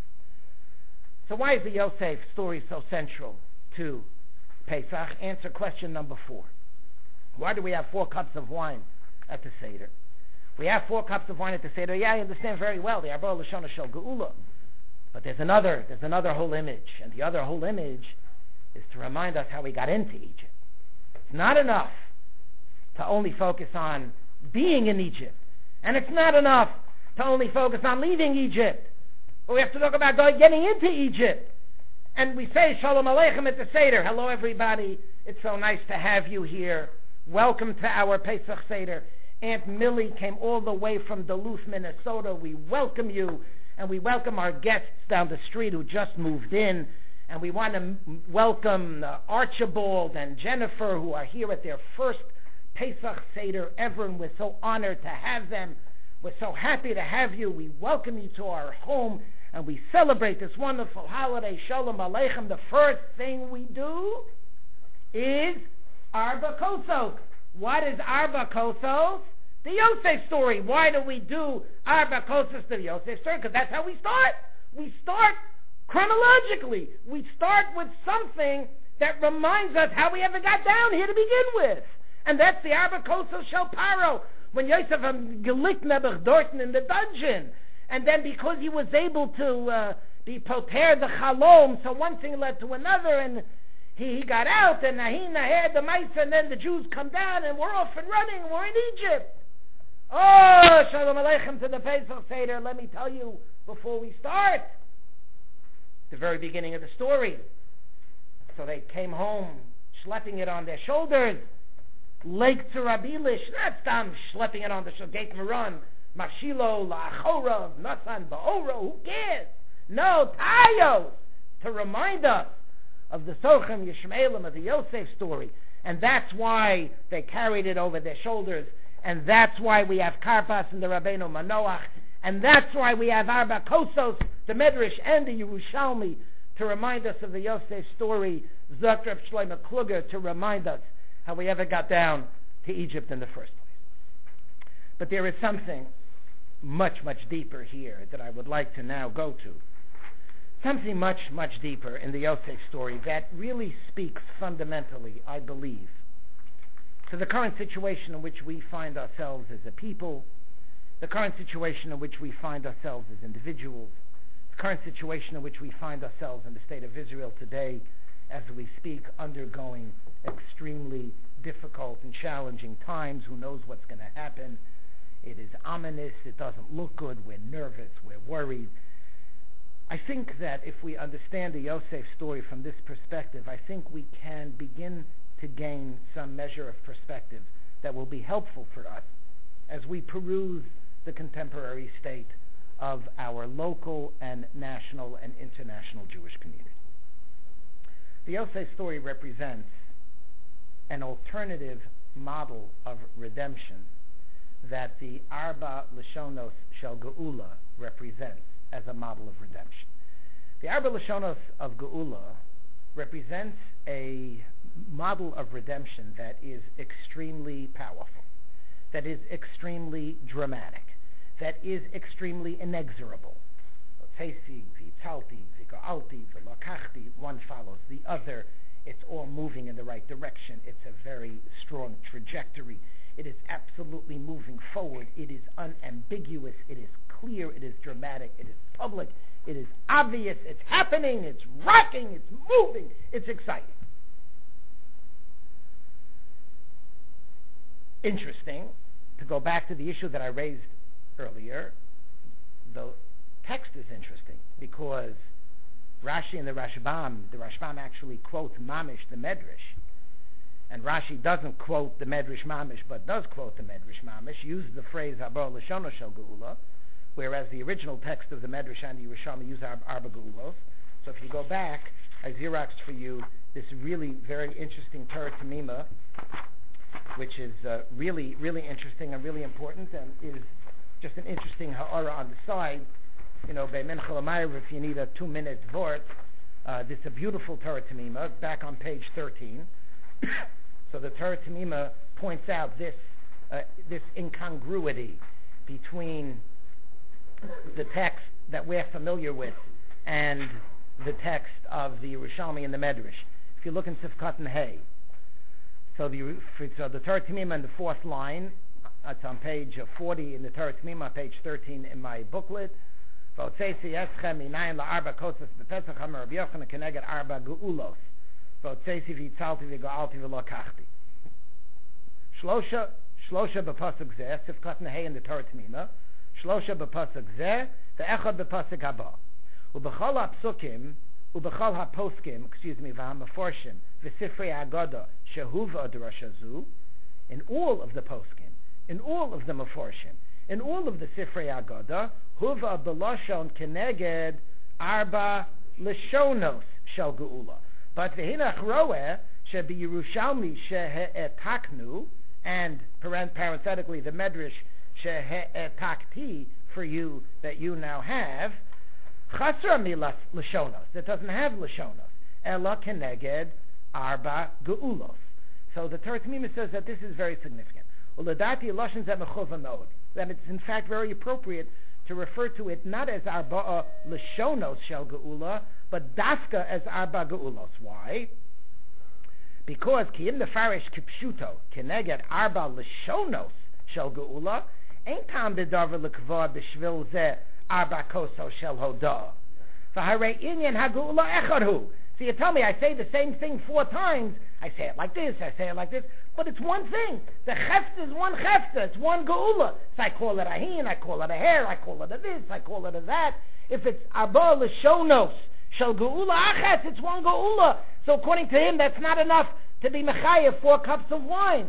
So why is the Yosef story so central to Pesach? Answer question number 4. Why do we have 4 cups of wine at the Seder? We have 4 cups of wine at the Seder. Yeah, I understand very well the Arba Lashon Shel Geula. But there's another whole image. And the other whole image is to remind us how we got into Egypt. It's not enough to only focus on being in Egypt. And it's not enough to only focus on leaving Egypt. But we have to talk about getting into Egypt. And we say Shalom Aleichem at the Seder. Hello everybody. It's so nice to have you here. Welcome to our Pesach Seder. Aunt Millie came all the way from Duluth, Minnesota. We welcome you. And we welcome our guests down the street who just moved in. And we want to welcome Archibald and Jennifer who are here at their first Pesach Seder ever. And we're so honored to have them. We're so happy to have you. We welcome you to our home, and we celebrate this wonderful holiday, Shalom Aleichem. The first thing we do is Arba Kosos. What is Arba Kosos? The Yosef story. Why do we do Arba Kosos to the Yosef story? Because that's how we start. We start chronologically. We start with something that reminds us how we ever got down here to begin with. And that's the Arba Kosos Shel Paro. When Yosef gelikt Nebuch Dorten in the dungeon, and then because he was able to be prepared the Chalom, so one thing led to another, and he got out, and Nahina had the mice, and then the Jews come down, and we're off and running, we're in Egypt. Oh, Shalom Aleichem to the Pesach Seder. Let me tell you, before we start, the very beginning of the story. So they came home, schlepping it on their shoulders, Lake to Rabilish, not Stam schlepping it on the Shogate Maran, Mashilo, La'achora, Nasan, Ba'ora, who cares? No, Tayos, to remind us of the Sochem Yishmaelim of the Yosef story. And that's why they carried it over their shoulders. And that's why we have Karpas and the Rabbeinu Manoach. And that's why we have Arba Kosos, the Medrash and the Yerushalmi, to remind us of the Yosef story, Zok Reb Shlomo Kluger, to remind us how we ever got down to Egypt in the first place. But there is something much, much deeper here that I would like to now go to. Something much, much deeper in the Yosef story that really speaks fundamentally, I believe, to the current situation in which we find ourselves as a people, the current situation in which we find ourselves as individuals, the current situation in which we find ourselves in the state of Israel today, as we speak, undergoing extremely difficult and challenging times. Who knows what's going to happen? It is ominous. It doesn't look good. We're nervous. We're worried. I think that if we understand the Yosef story from this perspective, I think we can begin to gain some measure of perspective that will be helpful for us as we peruse the contemporary state of our local and national and international Jewish community. The Yosef story represents an alternative model of redemption that the Arba Lashonos Shel Geula represents as a model of redemption. The Arba Lashonos of Geula represents a model of redemption that is extremely powerful, that is extremely dramatic, that is extremely inexorable. One follows the other. It's all moving in the right direction. It's a very strong trajectory. It is absolutely moving forward. It is unambiguous. It is clear, it is dramatic, it is public, it is obvious, it's happening, it's rocking, it's moving, it's exciting. Interesting, to go back to the issue that I raised earlier, the text is interesting because Rashi and the Rashbam actually quote Mamish, the Medrash, and Rashi doesn't quote the Medrash Mamish, but does quote the Medrash Mamish, uses the phrase Arba L'Shono Shel Geula, whereas the original text of the Medrash and the Yerushalmi use Arba Geulos. So if you go back, I xeroxed for you this really very interesting Torah Tamima, which is really, really interesting and really important, and is just an interesting ha'ara on the side. You know, Bei Mincha L'Mayrav, if you need a 2-minute vort, this is a beautiful Torah Tamima, back on page 13. So the Torah Tamima points out this incongruity between the text that we're familiar with and the text of the Yerushalmi and the Medrash. If you look in Sifkat and Hay, so the Torah Tamima in the 4th line, it's on page 40 in the Torah Tamima, page 13 in my booklet. V'otzeisi eschem minayin la'arba kosas b'pesach hamer Rabbi Yochanan keneged arba geulos. V'otzeisi v'itzalti v'go'alti v'lokachti. Shlosha b'pasuk zeh, Sifkat and Hay in the Torah Tamima. Shlosha b'pasuk zeh, ve'echad b'pasuk haba. U'b'chol ha'psukim, u'b'chol ha'poskim, v'ha'meforshim, v'sifrei ha'agada, shehuva d'Rosh Hazu, in all of the poskim, in all of the meforshim, in all of the sifrei ha'agada, huva b'lashon keneged arba l'shonos shel geula. But v'hinach roeh she'b'Yerushalmi she'etaknu, and parenthetically the Medrash she'etakti, for you that you now have, chasra milas l'shonos, that doesn't have l'shonos, ela keneged arba geulos. So the Torah Tamima says that this is very significant. Uladati lashon zeh mechuva meod, that it's in fact very appropriate to refer to it not as arba l'shonos shel geula, but daska as arba geulos. Why? Because ki im nefarish kipshuto keneged arba l'shonos shel geula, ain't tam bedavar l'kavod b'shvil zeh arba koso shel hoda. V'harei inyan ha'geula echad hu. So you tell me I say the same thing 4 times, I say it like this, I say it like this, but it's one thing. The chefta is one chefta, it's one geula. So I call it a hin, I call it a hair, I call it a this, I call it a that. If it's arba l'shonos shel geula achas, it's one geula. So according to him, that's not enough to be mechayev 4 cups of wine.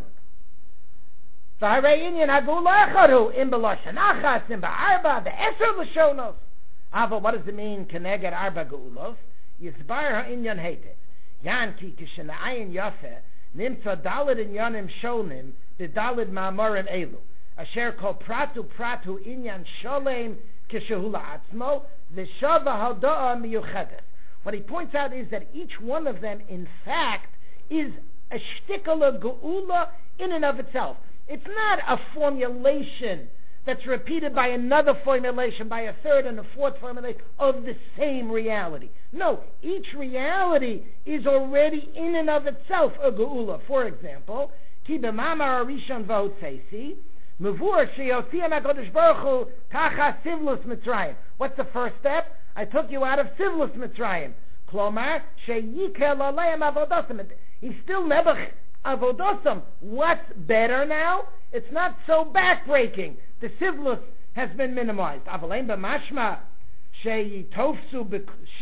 V'harei inyan ha'geula echad hu, im b'lashon achas, im ba'arba, v'eser l'shonos. But what does it mean, keneged arba geulos? Yisbar ha'inyan hetet. Yan ki kishena'ayin yafeh, nimtza dalid inyanim shonim, b'dalid ma'amorim elu. Asher kol pratu inyan sholem kishehu la'atzmo, v'shava ha'da'a miyuchedes. What he points out is that each one of them, in fact, is a shtickle of geula in and of itself. It's not a formulation that's repeated by another formulation, by a 3rd and a 4th formulation of the same reality. No, each reality is already in and of itself a geula. For example, ki b'mamar arishon v'hotzeisi, mevur sheyotziyam HaKadosh Baruch Hu tacha sivlus Mitzrayim. What's the first step? I took you out of sivlus Mitzrayim. Klomar sheyikel aleim avodosam. He's still never avodosam. What's better now? It's not so backbreaking. The sivlus has been minimized. Avalein b'mashma sheyitofsu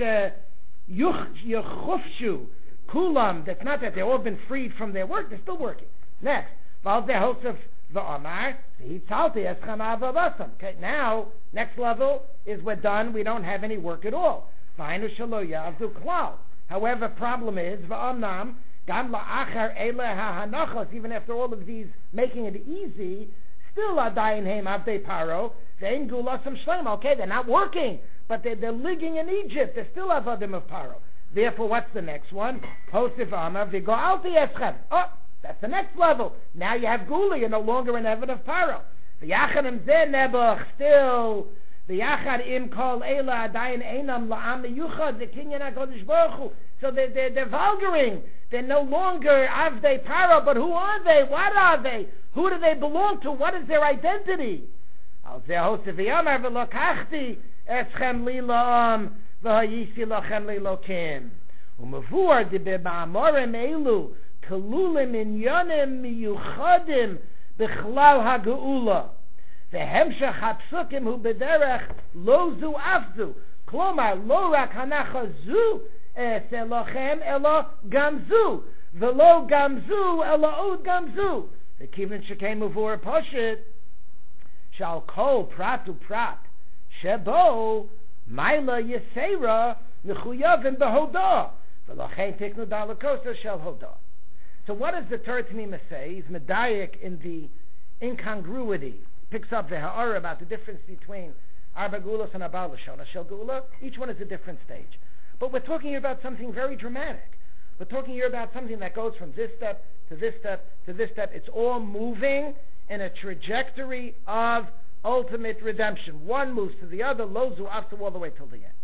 sheyuchufshu kulam. That's not that they've all been freed from their work. They're still working. Next, val dehosef v'amar v'hitzalti eschem avavasam. Okay, now next level is we're done. We don't have any work at all. V'hainu shelo yavdu klal. However, problem is v'amnam gam la'achar ele ha'hanachos. Even after all of these making it easy, still adayin heim avdei paro ve'en gulasam shleim. Okay, they're not working, but they're living in Egypt. They're still avadim of paro. Therefore, what's the next one? Hosif amar v'go'alti eschem. Oh, that's the next level. Now you have gula. You're no longer an eved of paro. V'yachadim zeh nebuch. Still, v'yachad im kol eila adayin einam la'am miyuchad v'kinyan HaKadosh Baruch Hu. So they're vulgaring. They're no longer avdei paro, but who are they? What are they? Who do they belong to? What is their identity? Al ze hosef yamar v'lokachti eschem li la'am v'hayisi lachem li lokim. Umavur de b'ma'amorim elu kalulim inyanim miyuchadim b'chlal ha'geula. V'hemshach ha'psukim hu b'derech lo zu afzu. Klomar lo rak hanacha zu selochem elo gamzu. V'lo gamzu elo od gamzu. V'kivin shekem uvur poshit shal kol prat uprat shebo maila yisera nechuyavim behodah v'lochein tiknu dalakosa shel hodah. So what does the Torah Tanima say? He's medayik in the incongruity. Picks up the ha'ara about the difference between Arba Gulas and Abba Lashona Shel Geula. Each one is a different stage. But we're talking here about something very dramatic. We're talking here about something that goes from this step to this step to this step. It's all moving in a trajectory of ultimate redemption. One moves to the other, lozu after all the way till the end.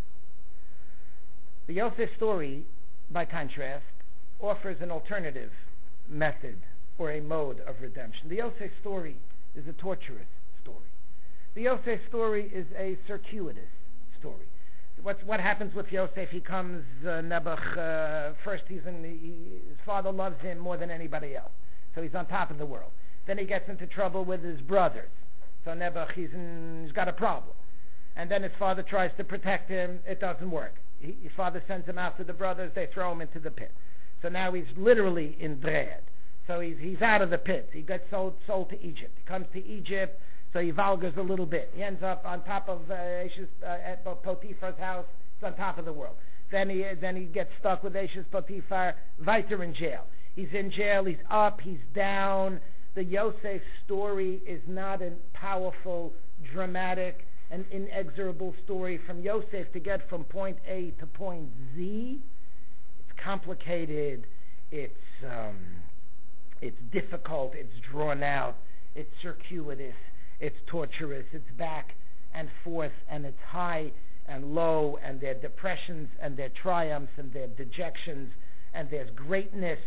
The Yosef story, by contrast, offers an alternative method or a mode of redemption. The Yosef story is a torturous story. The Yosef story is a circuitous story. What happens with Yosef? He comes Nebuch. First, his father loves him more than anybody else, so he's on top of the world. Then he gets into trouble with his brothers, so Nebuch he's got a problem. And then his father tries to protect him. It doesn't work. His father sends him after the brothers. They throw him into the pit. So now he's literally in dread. So he's out of the pit. He gets sold to Egypt. He comes to Egypt. So he vulgars a little bit. He ends up on top of at Potiphar's house. It's on top of the world. Then he gets stuck with Ashes Potiphar. Weiter in jail. He's in jail. He's up. He's down. The Yosef story is not a powerful, dramatic, and inexorable story. From Yosef to get from point A to point Z, it's complicated. It's difficult. It's drawn out. It's circuitous. It's torturous, it's back and forth, and it's high and low, and there are depressions, and there are triumphs, and there are dejections, and there's greatness.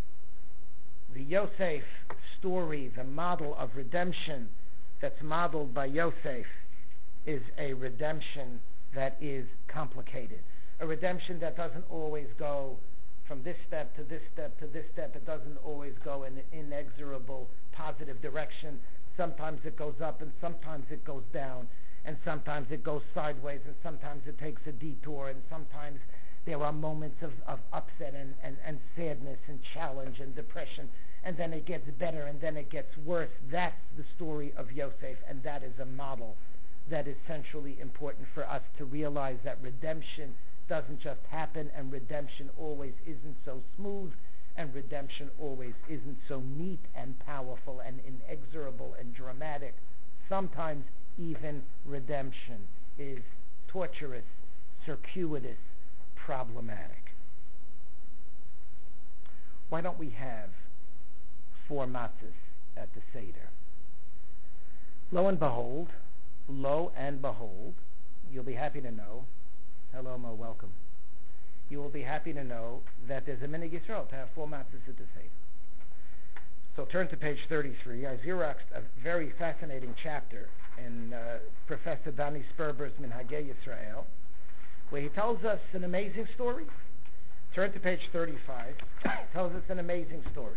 The Yosef story, the model of redemption that's modeled by Yosef, is a redemption that is complicated. A redemption that doesn't always go from this step to this step to this step. It doesn't always go in an inexorable, positive direction. Sometimes it goes up, and sometimes it goes down, and sometimes it goes sideways, and sometimes it takes a detour, and sometimes there are moments of upset and sadness and challenge and depression, and then it gets better, and then it gets worse. That's the story of Yosef, and that is a model that is centrally important for us to realize that redemption doesn't just happen, and redemption always isn't so smooth, and redemption always isn't so neat and powerful and inexorable and dramatic. Sometimes even redemption is torturous, circuitous, problematic. Why don't we have 4 matzahs at the Seder? Lo and behold, you'll be happy to know, hello Mo, welcome. You will be happy to know that there's a Minhag Yisrael to have 4 matzahs at the Seder. So turn to page 33. I xeroxed a very fascinating chapter in Professor Danny Sperber's Minhagei Yisrael, where he tells us an amazing story. Turn to page 35. Tells us an amazing story.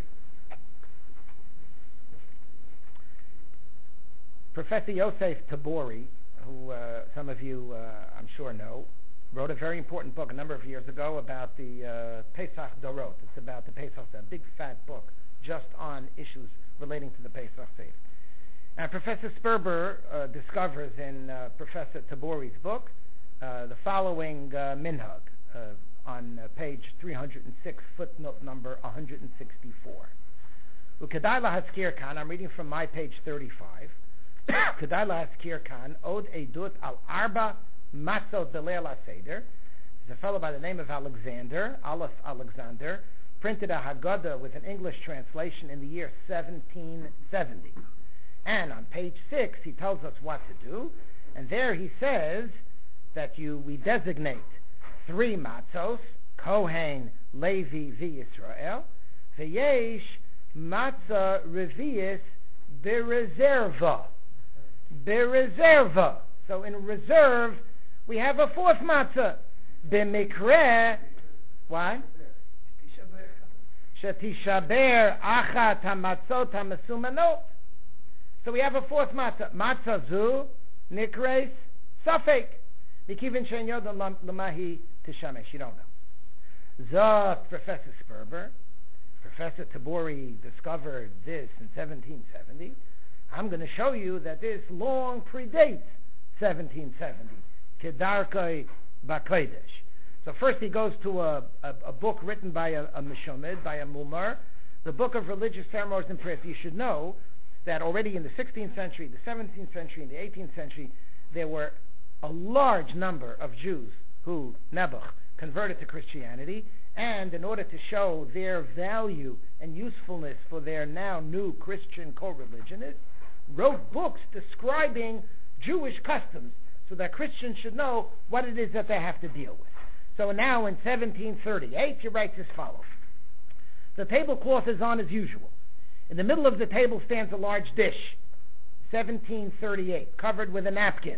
Professor Yosef Tabori, who some of you I'm sure know, wrote a very important book a number of years ago about the Pesach Dorot. It's about the Pesach, a big fat book just on issues relating to the Pesach Seder. And Professor Sperber discovers in Professor Tabori's book the following minhag on page 306, footnote number 164. Ukadai lahazkir kan, I'm reading from my page 35. Ukadai lahazkir kan, od edut al arba matzot beleil HaSeder. There's a fellow by the name of Alexander, Aleph Alexander, printed a Haggadah with an English translation in the year 1770. And on page 6, he tells us what to do. And there he says that we designate 3 matzos, Kohen, Levi, V'Yisrael, V'yesh matzah revius b'reserva. bereserva. So in reserve, we have a fourth matzah. B'mikre, why? Shetishaber achat hamatzot hamasumanot. So we have a fourth matzah. Matzah zu nikres safek. Mikivin shein yod lamahi tishamesh. You don't know. Zot Professor Sperber. Professor Tabori discovered this in 1770. I'm going to show you that this long predates 1770. Kedarkei Bakodesh. So first he goes to a book written by a Meshomid, by a Mumar, the Book of Religious Ceremonies and Prayers. You should know that already in the 16th century, the 17th century, and the 18th century, there were a large number of Jews who, Nebuch, converted to Christianity, and in order to show their value and usefulness for their now new Christian co-religionists, wrote books describing Jewish customs so that Christians should know what it is that they have to deal with. So now in 1738, he writes as follows. The tablecloth is on as usual. In the middle of the table stands a large dish, 1738, covered with a napkin.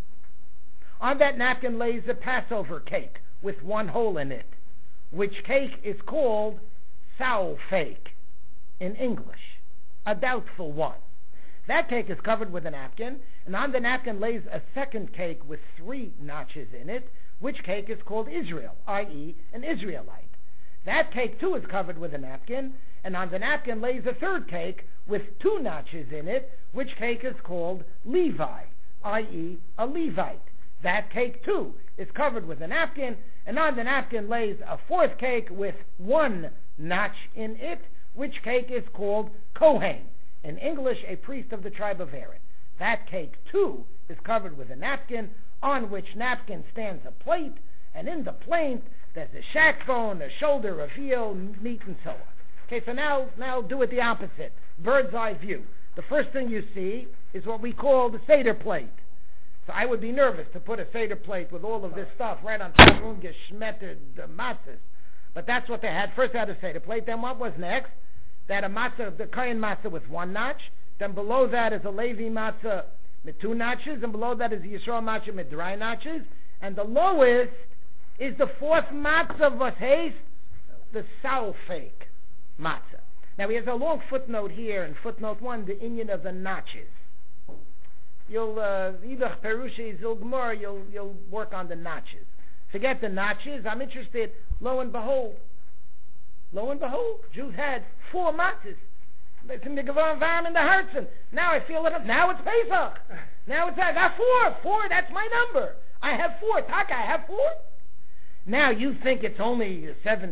On that napkin lays a Passover cake with one hole in it, which cake is called salfake in English, a doubtful one. That cake is covered with a napkin, and on the napkin lays a second cake with 3 notches in it, which cake is called Israel, i.e. an Israelite. That cake too is covered with a napkin, and on the napkin lays a third cake with 2 notches in it, which cake is called Levi, i.e. a Levite. That cake too is covered with a napkin, and on the napkin lays a fourth cake with 1 notch in it, which cake is called Kohen, in English a priest of the tribe of Aaron. That cake too is covered with a napkin, on which napkin stands a plate, and in the plate there's a shack bone, a shoulder, a veal, meat, and so on. Okay, so now do it the opposite, bird's eye view. The first thing you see is what we call the Seder plate. So I would be nervous to put a Seder plate with all of this stuff right on top of geschmettered matzahs. But that's what they had. First they had a Seder plate. Then what was next? They had a matzah, the Kohen matzah with 1 notch. Then below that is a Levi matzah with 2 notches. And below that is a Yisrael matzah with 3 notches. And the lowest is the 4th matzah, was heißt the salfake matzah. Now he has a long footnote here in footnote 1, the inyan of the notches. You'll work on the notches. Forget the notches. I'm interested. Lo and behold, Jews had 4 matzahs. It's in the Gevar in the Herzen. Now I feel it up. Now it's Pesach. Now it's I got 4. That's my number. I have 4. Taka, I have 4. Now you think it's only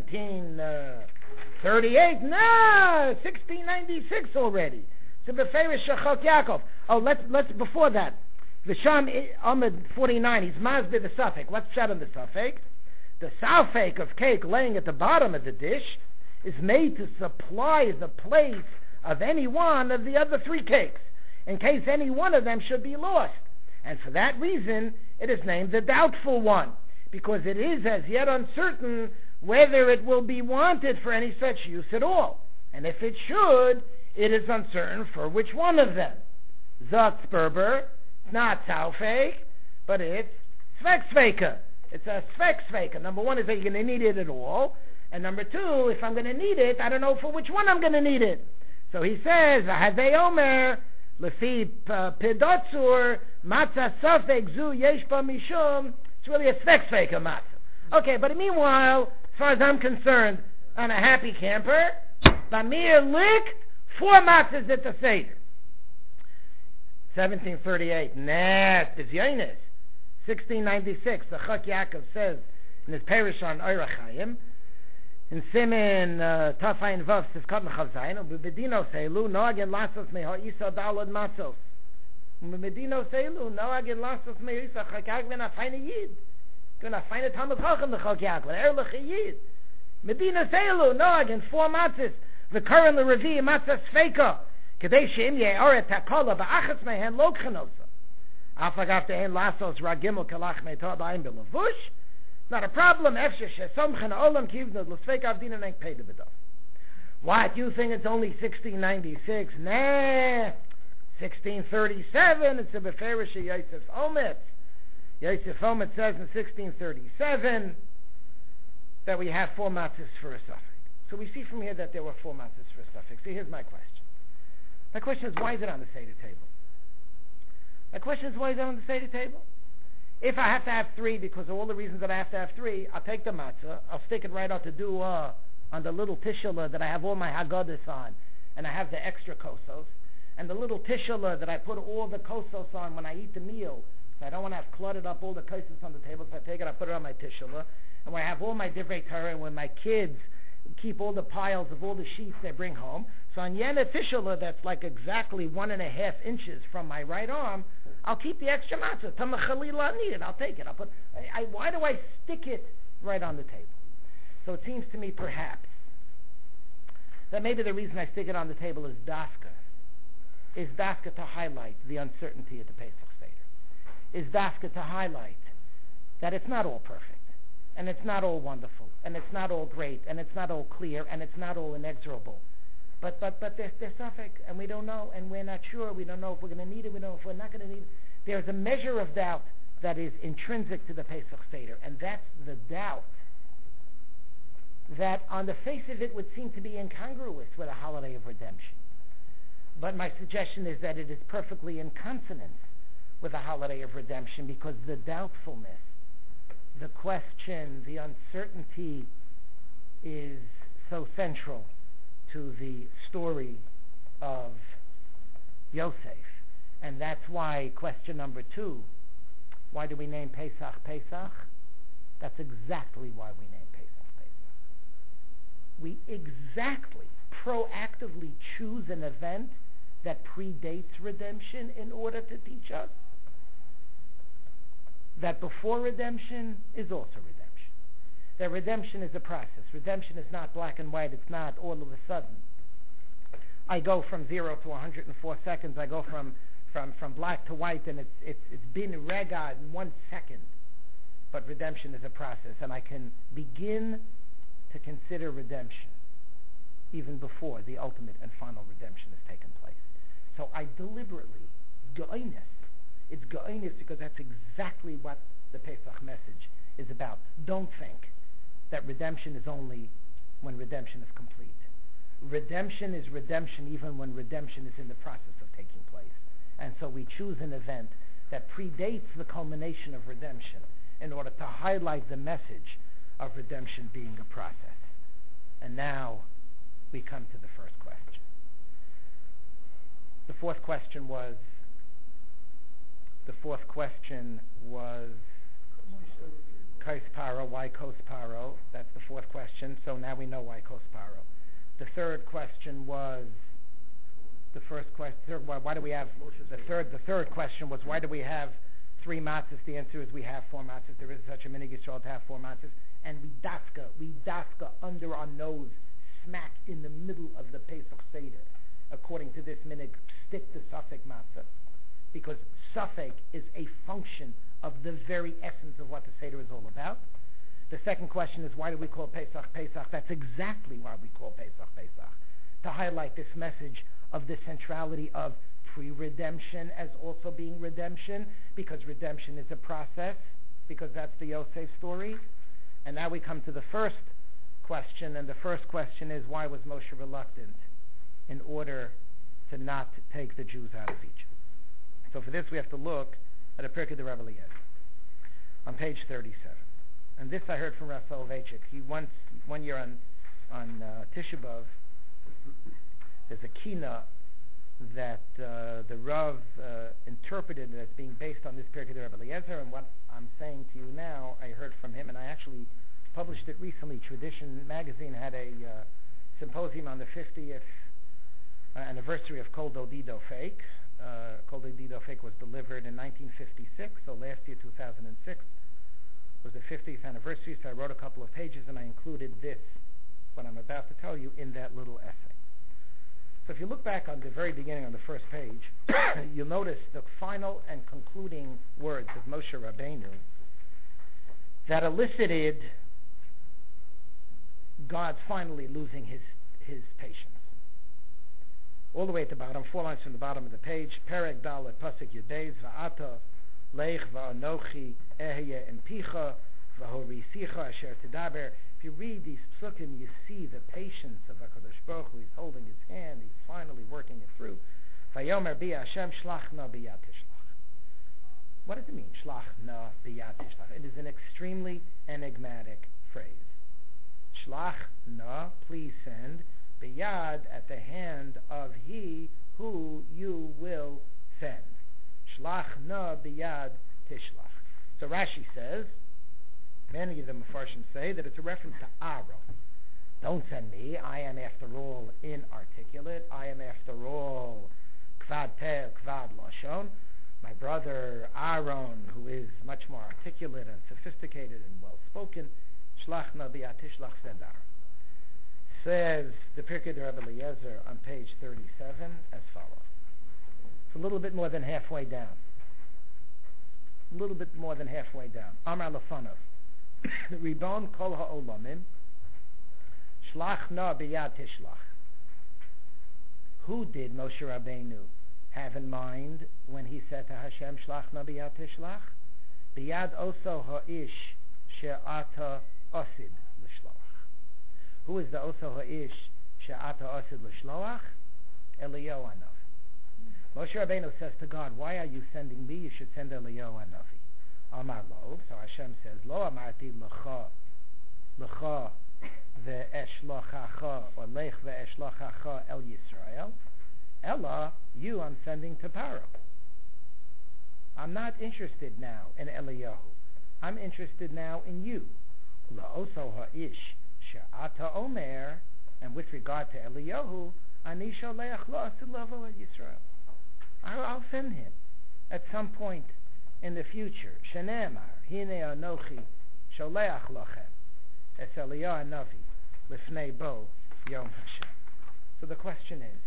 1738? No, 1696 already. So Beferish Shachot Yaakov. Oh, let's before that. Visham Ahmed 49. He's Mazbe the Safek. What's shot on the Safek? The Safek of cake laying at the bottom of the dish is made to supply the place of any one of the other 3 cakes, in case any one of them should be lost. And for that reason, it is named the doubtful one, because it is as yet uncertain whether it will be wanted for any such use at all. And if it should, it is uncertain for which one of them. Zot Sperber, it's not Salfake, but it's Svek-Sveka. It's a Svek-Sveka. Number 1 is that you're going to need it at all. And number 2, if I'm going to need it, I don't know for which one I'm going to need it. So he says, Hadei Omer, Lefi Pedotzur, Matzah Safek Zu Yeshba Mishum. It's really a Svek-Sveka matzah. Okay, but meanwhile, as far as I'm concerned, on a happy camper, Bamir licked 4 matzahs at the Seder. 1738, it's Yonis. 1696, the Chok Yaakov says in his parish on Oirachayim, in Simen Tafayin Vav says Katan Chavzayin, Ubedino Seilu Noagin Lasos Meho Isa Dalad Matzos. Ubedino Seilu Noagin Lasos Meho Isa Chok Yaakov a feine Yid. Gonna find a Talmud Chacham the Chok Yaakov, Erlich Yid. Medina Seilu Noagin 4 matzahs. The current the Revi Matzah Sfeika. Kedei Sheim Ye'oret Takola Ba'achas Mehen Lokchanosa. Afagav Te'en Lasos Ragimel Kalach Me'tah Ba'im B'Lavush. Not a problem. What? You think it's only 1696? Nah. 1637, it's a Beferish Yosef Omet. Yosef Omet says in 1637 that we have 4 matzahs for a suffix. So we see from here that there were 4 matzahs for a suffix. So here's my question. My question is, why is it on the Seder table? My question is, why is it on the Seder table? If I have to have 3, because of all the reasons that I have to have 3, I'll take the matzah, I'll stick it right out the duah on the little tishula that I have all my haggadahs on, and I have the extra kosos, and the little tishula that I put all the kosos on when I eat the meal, so I don't want to have cluttered up all the kosos on the table, so I take it, I put it on my tishula, and when I have all my divrei Torah, and when my kids keep all the piles of all the sheets they bring home, so on Yena tishula, that's like exactly 1.5 inches from my right arm, I'll keep the extra matzah. Tamachalila need it. I'll take it. Why do I stick it right on the table? So it seems to me perhaps that maybe the reason I stick it on the table is daska to highlight the uncertainty of the Pesach Seder. Is daska to highlight that it's not all perfect, and it's not all wonderful, and it's not all great, and it's not all clear, and it's not all inexorable. But there's suffix, and we don't know, and we're not sure. We don't know if we're going to need it. We don't know if we're not going to need it. There's a measure of doubt that is intrinsic to the Pesach Seder, and that's the doubt that on the face of it would seem to be incongruous with a holiday of redemption. But my suggestion is that it is perfectly in consonance with a holiday of redemption, because the doubtfulness, the question, the uncertainty is so central to the story of Yosef. And that's why question number 2, why do we name Pesach Pesach? That's exactly why we name Pesach Pesach. We exactly, proactively choose an event that predates redemption in order to teach us that before redemption is also redemption. That redemption is a process. Redemption is not black and white. It's not all of a sudden. I go from 0 to 104 seconds. I go from black to white, and it's been rega in 1 second. But redemption is a process, and I can begin to consider redemption even before the ultimate and final redemption has taken place. So I deliberately, it's ga'inus because that's exactly what the Pesach message is about. Don't think that redemption is only when redemption is complete. Redemption is redemption even when redemption is in the process of taking place. And so we choose an event that predates the culmination of redemption in order to highlight the message of redemption being a process. And now we come to the first question. The fourth question was Kos Paro, why Kos Paro? That's the fourth question. So now we know why Kos Paro. The third question was why do we have the third question was why do we have 3 matzahs? The answer is we have 4 matzahs. There is such a minhag Yisrael to have 4 matzahs, and we daska under our nose, smack in the middle of the Pesach Seder. According to this minhag, stick to suffix matzah, because suffix is a function of the very essence of what the Seder is all about. The second question is, why do we call Pesach Pesach? That's exactly why we call Pesach Pesach, to highlight this message of the centrality of pre-redemption as also being redemption, because redemption is a process, because that's the Yosef story. And now we come to the first question, and the first question is, why was Moshe reluctant in order to not take the Jews out of Egypt? So for this we have to look at a Pirkei de Rebbe Eliezer on page 37. And this I heard from Rav Soloveitchik. He one year on Tisha B'Av, there's a kina that the Rav interpreted as being based on this Pirkei de Rebbe Eliezer, and what I'm saying to you now, I heard from him, and I actually published it recently. Tradition magazine had a symposium on the 50th anniversary of Kol Dodi Dofek. Kol Dodi Dofek was delivered in 1956, so last year, 2006, was the 50th anniversary, so I wrote a couple of pages, and I included this, what I'm about to tell you, in that little essay. So if you look back on the very beginning on the first page, you'll notice the final and concluding words of Moshe Rabbeinu that elicited God finally losing his patience. all the way at the bottom, 4 lines from the bottom of the page. Perek Dalet Pasuk Yudbeis Va'ata Leich Va'anochi Ehye Empicha V'Horisicha Asher Tedaber. If you read these psukim, you see the patience of HaKadosh Baruch Hu. He's holding his hand. He's finally working it through. Vayomer Bi Hashem Shlach Na B'Yad Tishlach. What does it mean? Shlach Na B'Yad Tishlach. It is an extremely enigmatic phrase. Shlach Na, please send, B'Yad, at the hand of he who you will send. Shlach Na B'Yad Tishlach. So Rashi says, many of the Mefarshim say that it's a reference to Aaron. Don't send me. I am, after all, inarticulate. I am, after all, Kvad Peh, Kvad Lashon. My brother Aaron, who is much more articulate and sophisticated and well-spoken, Shlach Na B'Yad Tishlach, send Aaron. Says the Pirkei de Rebbe Eliezer on page 37 as follows. It's a little bit more than halfway down. A little bit more than halfway down. Amar Lefanov. Ribon kol ha'olamim shlach na b'yad tishlach. Who did Moshe Rabbeinu have in mind when he said to Hashem shlach na b'yad tishlach? B'yad oso ha'ish she'ata osid l'shloach. Who is the oso ha'ish she'ata osid l'shloach? Eliyahu Hanavi. Moshe Rabbeinu says to God, why are you sending me? You should send Eliyahu Hanavi. Amar lo, so Hashem says, lo amarti lecha ve'eshlochacha, or lech ve'eshlochacha el Yisrael, Ella, you I'm sending to Paro. I'm not interested now in Eliyahu. I'm interested now in you. La'oso ha'ish she'ata omer, and with regard to Eliyahu, ani sholeach lo asilavo el Yisrael. I'll send him at some point in the future. Shenemar, hine anochi sholeach lochem es Eliyahu Hanavi lifnei bo yom Hashem. So the question is,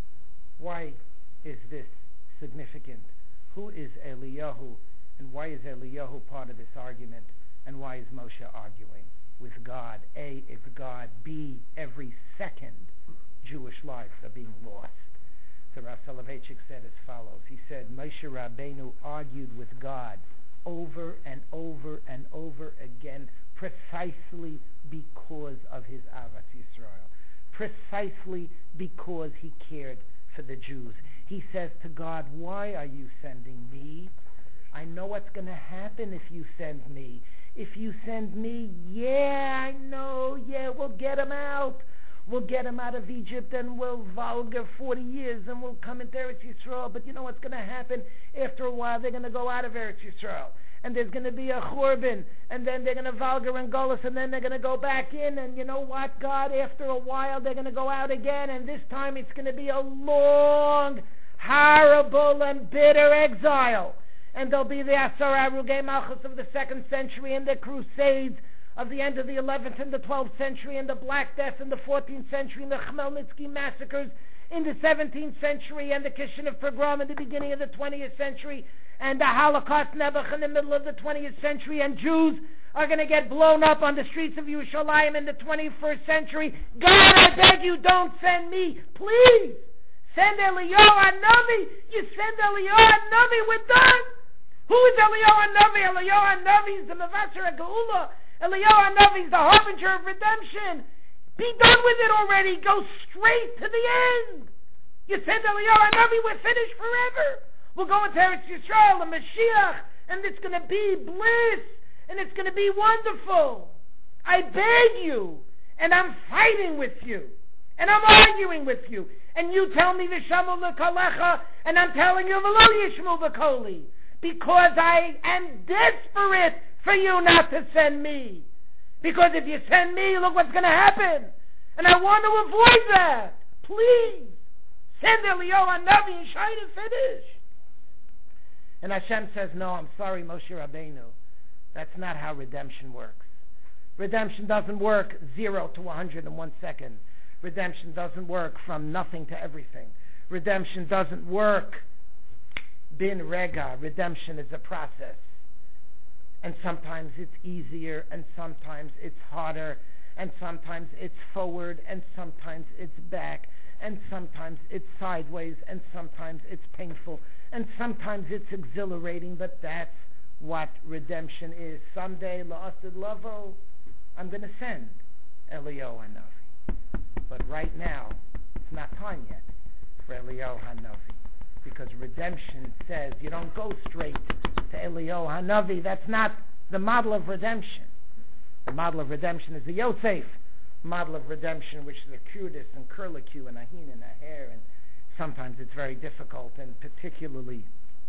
why is this significant? Who is Eliyahu, and why is Eliyahu part of this argument, and why is Moshe arguing with God? A, it's God. B, every second Jewish lives are being lost. So Rav Soloveitchik said as follows. He said, Moshe Rabbeinu argued with God over and over and over again, precisely because of his Ahavas Yisrael, precisely because he cared for the Jews. He says to God, why are you sending me? I know what's going to happen if you send me. If you send me, I know, we'll get him out. We'll get him out of Egypt and we'll valga 40 years and we'll come into Eretz Yisrael. But you know what's going to happen? After a while, they're going to go out of Eretz Yisrael. And there's going to be a churban. And then they're going to valga and Golos. And then they're going to go back in. And you know what, God? After a while, they're going to go out again. And this time it's going to be a long, horrible, and bitter exile. And there'll be the Asar Arugei Malchus of the 2nd century and the Crusades of the end of the 11th and the 12th century, and the Black Death in the 14th century, and the Khmelnytsky massacres in the 17th century, and the Kishinev pogrom in the beginning of the 20th century, and the Holocaust Nebuch in the middle of the 20th century, and Jews are going to get blown up on the streets of Yerushalayim in the 21st century. God, I beg you, don't send me. Please, send Eliyahu Hanavi. You send Eliyahu Hanavi, we're done. Who is Eliyahu Hanavi? Eliyahu Hanavi is the Mevasser Geula. Eliyahu Hanavi is the harbinger of redemption. Be done with it already. Go straight to the end. You send Eliyahu Hanavi, we're finished forever. We'll go into Eretz Yisrael, the Mashiach, and it's going to be bliss, and it's going to be wonderful. I beg you, and I'm fighting with you, and I'm arguing with you, and you tell me V'shamu l'kolecha, and I'm telling you V'lo yishmu v'koli, because I am desperate for you not to send me. Because if you send me, look what's going to happen. And I want to avoid that. Please, send Eliyahu Hanavi and try to finish. And Hashem says, no, I'm sorry, Moshe Rabbeinu. That's not how redemption works. Redemption doesn't work 0 to 100 in 1 second. Redemption doesn't work from nothing to everything. Redemption doesn't work bin rega. Redemption is a process. And sometimes it's easier, and sometimes it's harder, and sometimes it's forward, and sometimes it's back. and sometimes it's sideways, and sometimes it's painful, and sometimes it's exhilarating, but that's what redemption is. Someday, la'asid lavo, I'm going to send Eliyahu Hanavi. But right now, it's not time yet for Eliyahu Hanavi, because redemption says you don't go straight to Eliyahu Hanavi. That's not the model of redemption. The model of redemption is the Yosef model of redemption, which is a curtis and curlicue and a hin and a hair, and sometimes it's very difficult, and particularly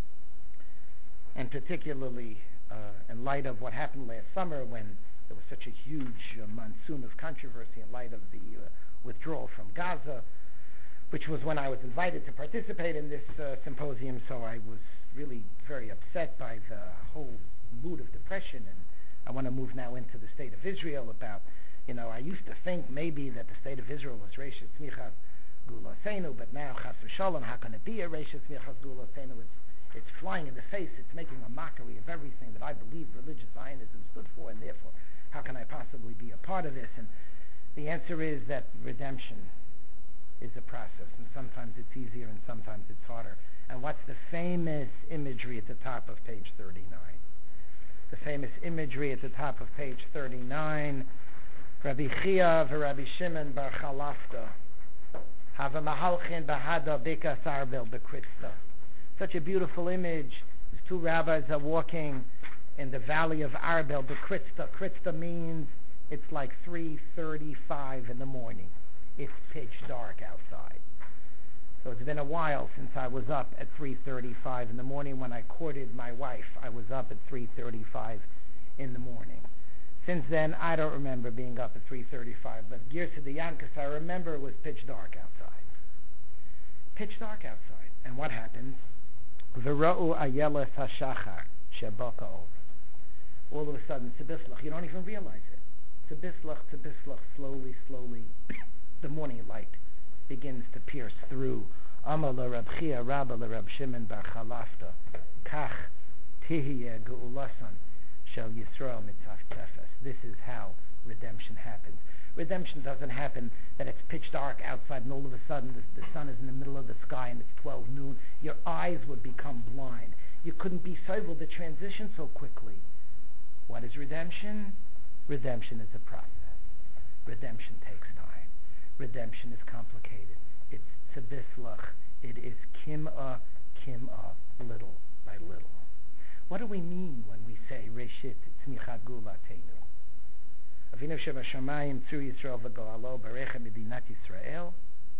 in light of what happened last summer when there was such a huge monsoon of controversy in light of the withdrawal from Gaza, which was when I was invited to participate in this symposium, so I was really very upset by the whole mood of depression, and I want to move now into the state of Israel about, I used to think maybe that the state of Israel was Reishis Tzmichas Geulasenu, but now, Chas v'Shalom, how can it be a Reishis Tzmichas Geulasenu? It's flying in the face, it's making a mockery of everything that I believe religious Zionism stood for, and therefore, how can I possibly be a part of this? And the answer is that redemption is a process, and sometimes it's easier and sometimes it's harder. And what's the famous imagery at the top of page 39? The famous imagery at the top of page 39, Rabbi Chia v'Rabbi Shimon bar Chalafta, Hava Mahalchin Bahada Bekas Arbel Bekritza. Such a beautiful image. These two rabbis are walking in the valley of Arbel Bekritza. Kritza means it's like 3:35 in the morning. It's pitch dark outside. So it's been a while since I was up at 3:35 in the morning. When I courted my wife, I was up at 3:35 in the morning. Since then, I don't remember being up at 3:35, but years to the Yankas, I remember it was pitch dark outside. Pitch dark outside. And what happens? V'ra'u ayeles hashachar shebaka or. All of a sudden, tzibislach, you don't even realize it. Tzibislach, slowly, the morning light begins to pierce through. Amar l'Rab Chia, Rabba l'Rab Shimon bar Chalafta, Kach tihiyeh ge'ulasan shel Yisrael mitzav tefes. This is how redemption happens. Redemption doesn't happen that it's pitch dark outside and all of a sudden the sun is in the middle of the sky and it's 12 noon. Your eyes would become blind. You couldn't be able to transition so quickly. What is redemption? Redemption is a process. Redemption takes time. Redemption is complicated. It's tzibislach. It is kim'ah, little by little. What do we mean when we say Reshit Tzmichat Geulatenu? Avinu Shebashamayim Tzur Yisrael v'Goalo Barecha Medinat Yisrael.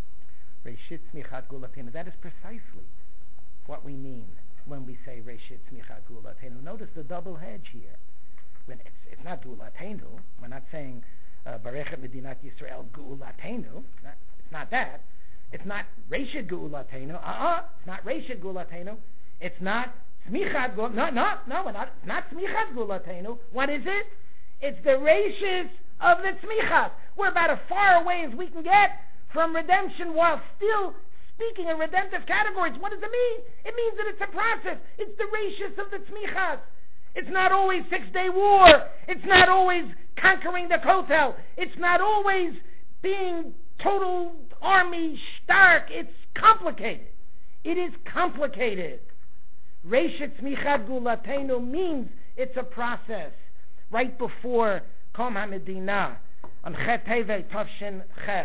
Reshit Tzmichat Geulatenu. That is precisely what we mean when we say Reshit Tzmichat Geulatenu. Notice the double hedge here. When it's not Geulatenu. We're not saying Barecha Medinat Yisrael Geulatenu. It's not that. It's not Reshit Geulatenu. It's not Reshit Geulatenu. It's not Tzmichat Geulatenu. No, we're not. It's not Tzmichat Geulatenu. What is it? It's the rashis of the tzmichas. We're about as far away as we can get from redemption while still speaking in redemptive categories. What does it mean? It means that it's a process. It's the rashis of the tzmichas. It's not always 6-day war. It's not always conquering the kotel. It's not always being total army stark. It's complicated. It is complicated. Reshit tzmichat geulatenu means it's a process. Right before Kom HaMedina, on Chet Tevei Tavshin Ches.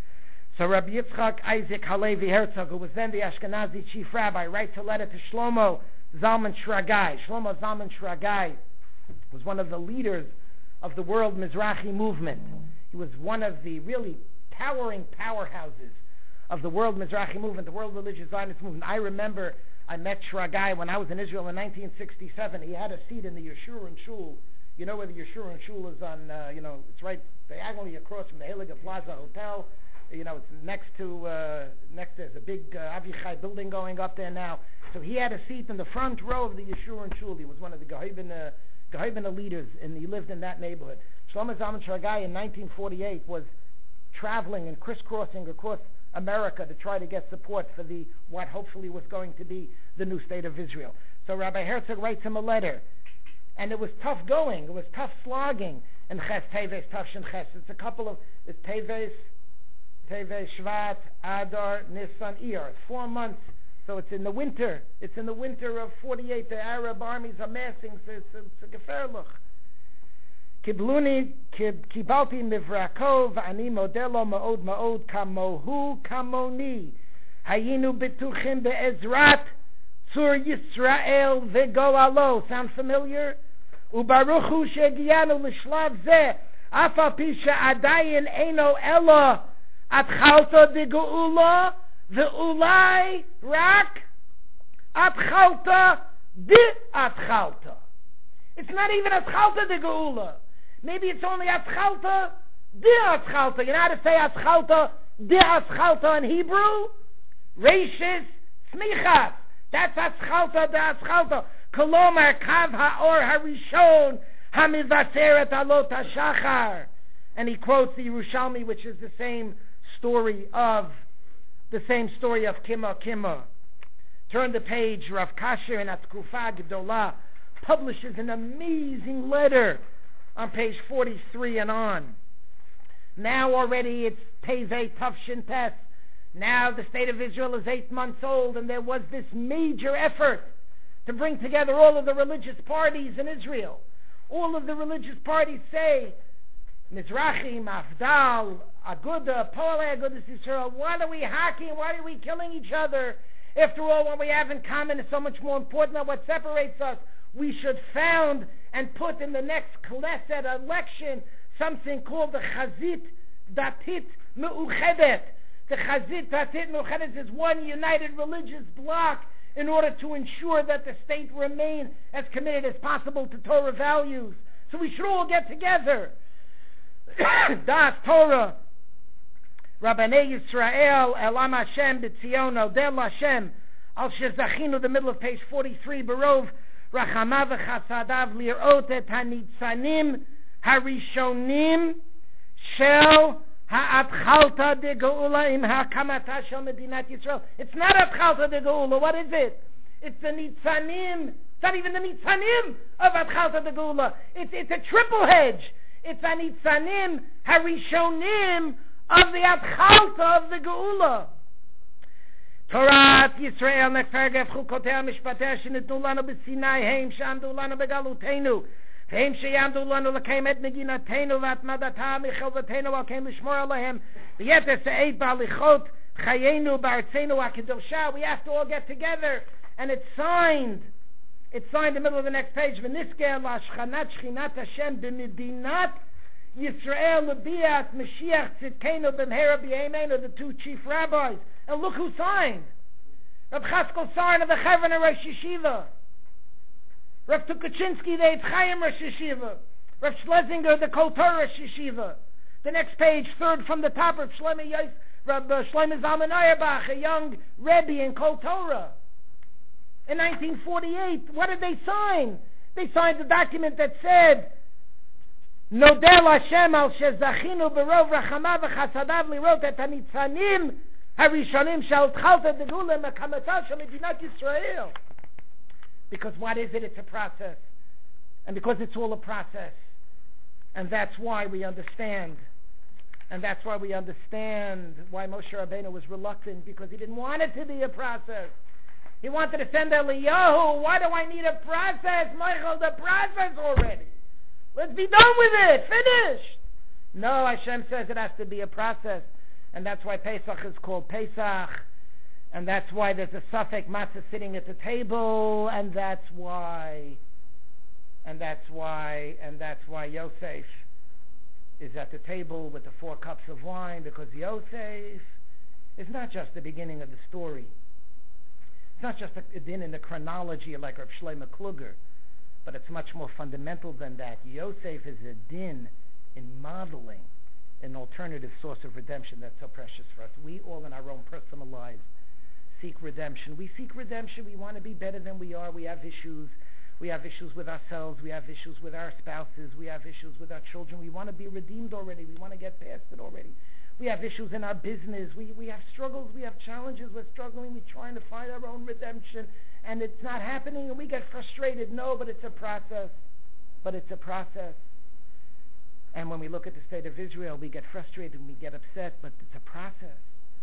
So Rabbi Yitzchak Isaac Halevi Herzog, who was then the Ashkenazi chief rabbi, writes a letter to Shlomo Zalman Shragai. Shlomo Zalman Shragai was one of the leaders of the world Mizrahi movement. He was one of the really towering powerhouses of the world Mizrahi movement, the world religious Zionist movement. I remember I met Shragai when I was in Israel in 1967. He had a seat in the Yeshurun Shul. You know where the Yeshurun Shul is on, it's right diagonally across from the Heilige Plaza Hotel. It's next to there's a big Avichai building going up there now. So he had a seat in the front row of the Yeshurun Shul. He was one of the Gehaibina leaders, and he lived in that neighborhood. Shlomo Zalman Shragai in 1948 was traveling and crisscrossing across America to try to get support for what hopefully was going to be the new state of Israel. So Rabbi Herzog writes him a letter. And it was tough going. It was tough slogging. And Ches Teves, Tavshin Ches. It's a couple of Teves Teves, Shvat, Adar, Nisan, Iyar. 4 months. So it's in the winter. It's in the winter of 48. The Arab armies are massing. So it's a gefährlich. Kibluni, kibalti mivrako, v'ani modelo ma'od ma'od kamohu kamoni. Hayinu betuchim be'ezrat, Tzur Yisrael v'goalo. Sound familiar? Ubaruchu shegianu l'shlav zeh, afa pisha adayin eino ela, atchalta de geula, ve'ulai rak, atchalta de atchalta. It's not even atchalta de geula. Maybe it's only atchalta de atchalta. You know how to say atchalta de atchalta in Hebrew? Reishis smichas. That's atchalta de atchalta. Kolomar kav ha'or harishon hamivateret alot hashachar. And he quotes the Yerushalmi, which is the same story of Kima Kima. Turn the page. Rav Kasher in Atkufa Gdolah publishes an amazing letter on page 43 and on. Now already it's Tevei Tavshin Tes. Now the state of Israel is 8 months old, and there was this major effort to bring together all of the religious parties in Israel. All of the religious parties say, Mizrahi, Mafdal, Aguda, Poale, Agudas Yisrael, what are we hacking? Why are we killing each other? After all, what we have in common is so much more important than what separates us. We should found and put in the next Knesset election something called the Chazit Datit Me'uchedet. The Chazit Datit Me'uchedet is one united religious bloc in order to ensure that the state remain as committed as possible to Torah values. So we should all get together. Das Torah, Rabbanei Yisrael, Elam Hashem, B'tzion, Odel Hashem, Al Shezachinu, the middle of page 43, Barov, Rachamav v'chasadav lirot et hanitzanim harishonim shel ha'atchalta de geula im ha'kamata shel Medinat Yisrael. It's not atchalta de geula. What is it? It's the nitzanim. It's not even the nitzanim of atchalta de geula. It's a triple hedge. It's a nitzanim harishonim of the atchalta of the geula. Torah Yisrael nekfergev chukotei mishpatei shenitnu lanu b'Sinai heim she'amdu lanu begalutenu heim she'amdu lanu l'keim et neginatenu v'atmadata michelvatenu al keim l'shmor alehem v'yeter se'eit ba'alichot chayenu ba'artzenu ha'kedosha. We have to all get together, and it's signed. It's signed in the middle of the next page. V'niskeh la'ashchanat shchinat Hashem b'medinat Yisrael l'biat Mashiach tzidkenu b'mhera b'yemenu, the 2 chief rabbis. And look who signed. Rav Chaskel Saran of the Chevron Rosh Yeshiva. Rav Tukachinsky, the Eitz Chaim Rosh Yeshiva. Rav Schlesinger, the Kol Torah Rosh Yeshiva. The next page, third from the top, Rav Shlomo Zalman Auerbach, a young Rebbe in Kol Torah. In 1948, what did they sign? They signed a document that said, Nodel Hashem al shezachinu berov rachamav v'chasadav lirot et hanitzanim harishonim shel tchalta de geula mekamata shel Medinat Yisrael. Because what is it? It's a process. And because it's all a process. And that's why we understand. And that's why we understand why Moshe Rabbeinu was reluctant, because he didn't want it to be a process. He wanted to send Eliyahu. Why do I need a process? Michael, the process already. Let's be done with it. Finished. No, Hashem says it has to be a process. And that's why Pesach is called Pesach. And that's why there's a suffix matzah sitting at the table. And that's why Yosef is at the table with the 4 cups of wine, because Yosef is not just the beginning of the story. It's not just a din in the chronology like Rav Shlomo Kluger, but it's much more fundamental than that. Yosef is a din in modeling an alternative source of redemption that's so precious for us. We all in our own personal lives seek redemption. We seek redemption. We want to be better than we are. We have issues. We have issues with ourselves. We have issues with our spouses. We have issues with our children. We want to be redeemed already. We want to get past it already. We have issues in our business. We have struggles. We have challenges. We're struggling. We're trying to find our own redemption. And it's not happening, and we get frustrated. No, but it's a process. And when we look at the state of Israel, we get frustrated and we get upset, but it's a process.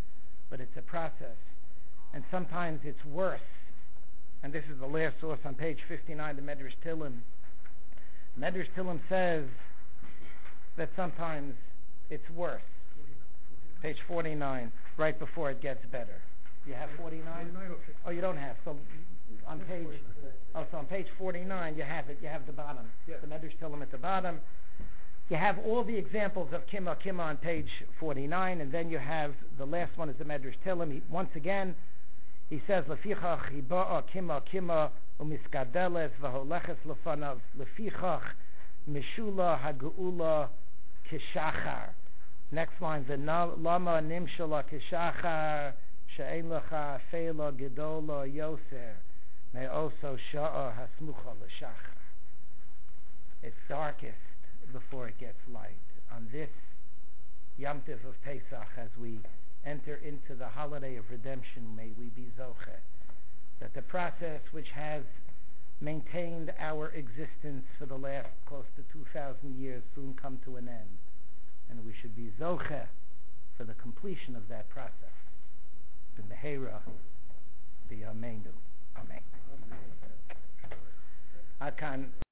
And sometimes it's worse. And this is the last source on page 59, the Medrash Tillim. Medrash Tillim says that sometimes it's worse. Page 49, right before it gets better. You have 49? Oh, you don't have. So on page 49, you have it. You have the bottom. Yeah. The Medrash Tillim at the bottom. You have all the examples of Kima on page 49, and then you have the last one is the Medrash Tillim. Once again, he says, Lefichach hiba'a Kima umiskadeles v'holeches lefanav Lefichach mishula hageula kishachar. Next line, Lama nimshala kishachar she'en lecha feila gedola yoser me'oso sha'a hasmucha l'shachar. It's darkest before it gets light. On this Yom Tov of Pesach, as we enter into the holiday of redemption, may we be zoche that the process which has maintained our existence for the last close to 2,000 years soon come to an end, and we should be zoche for the completion of that process. B'mehera b'yameinu. Amen. Akan.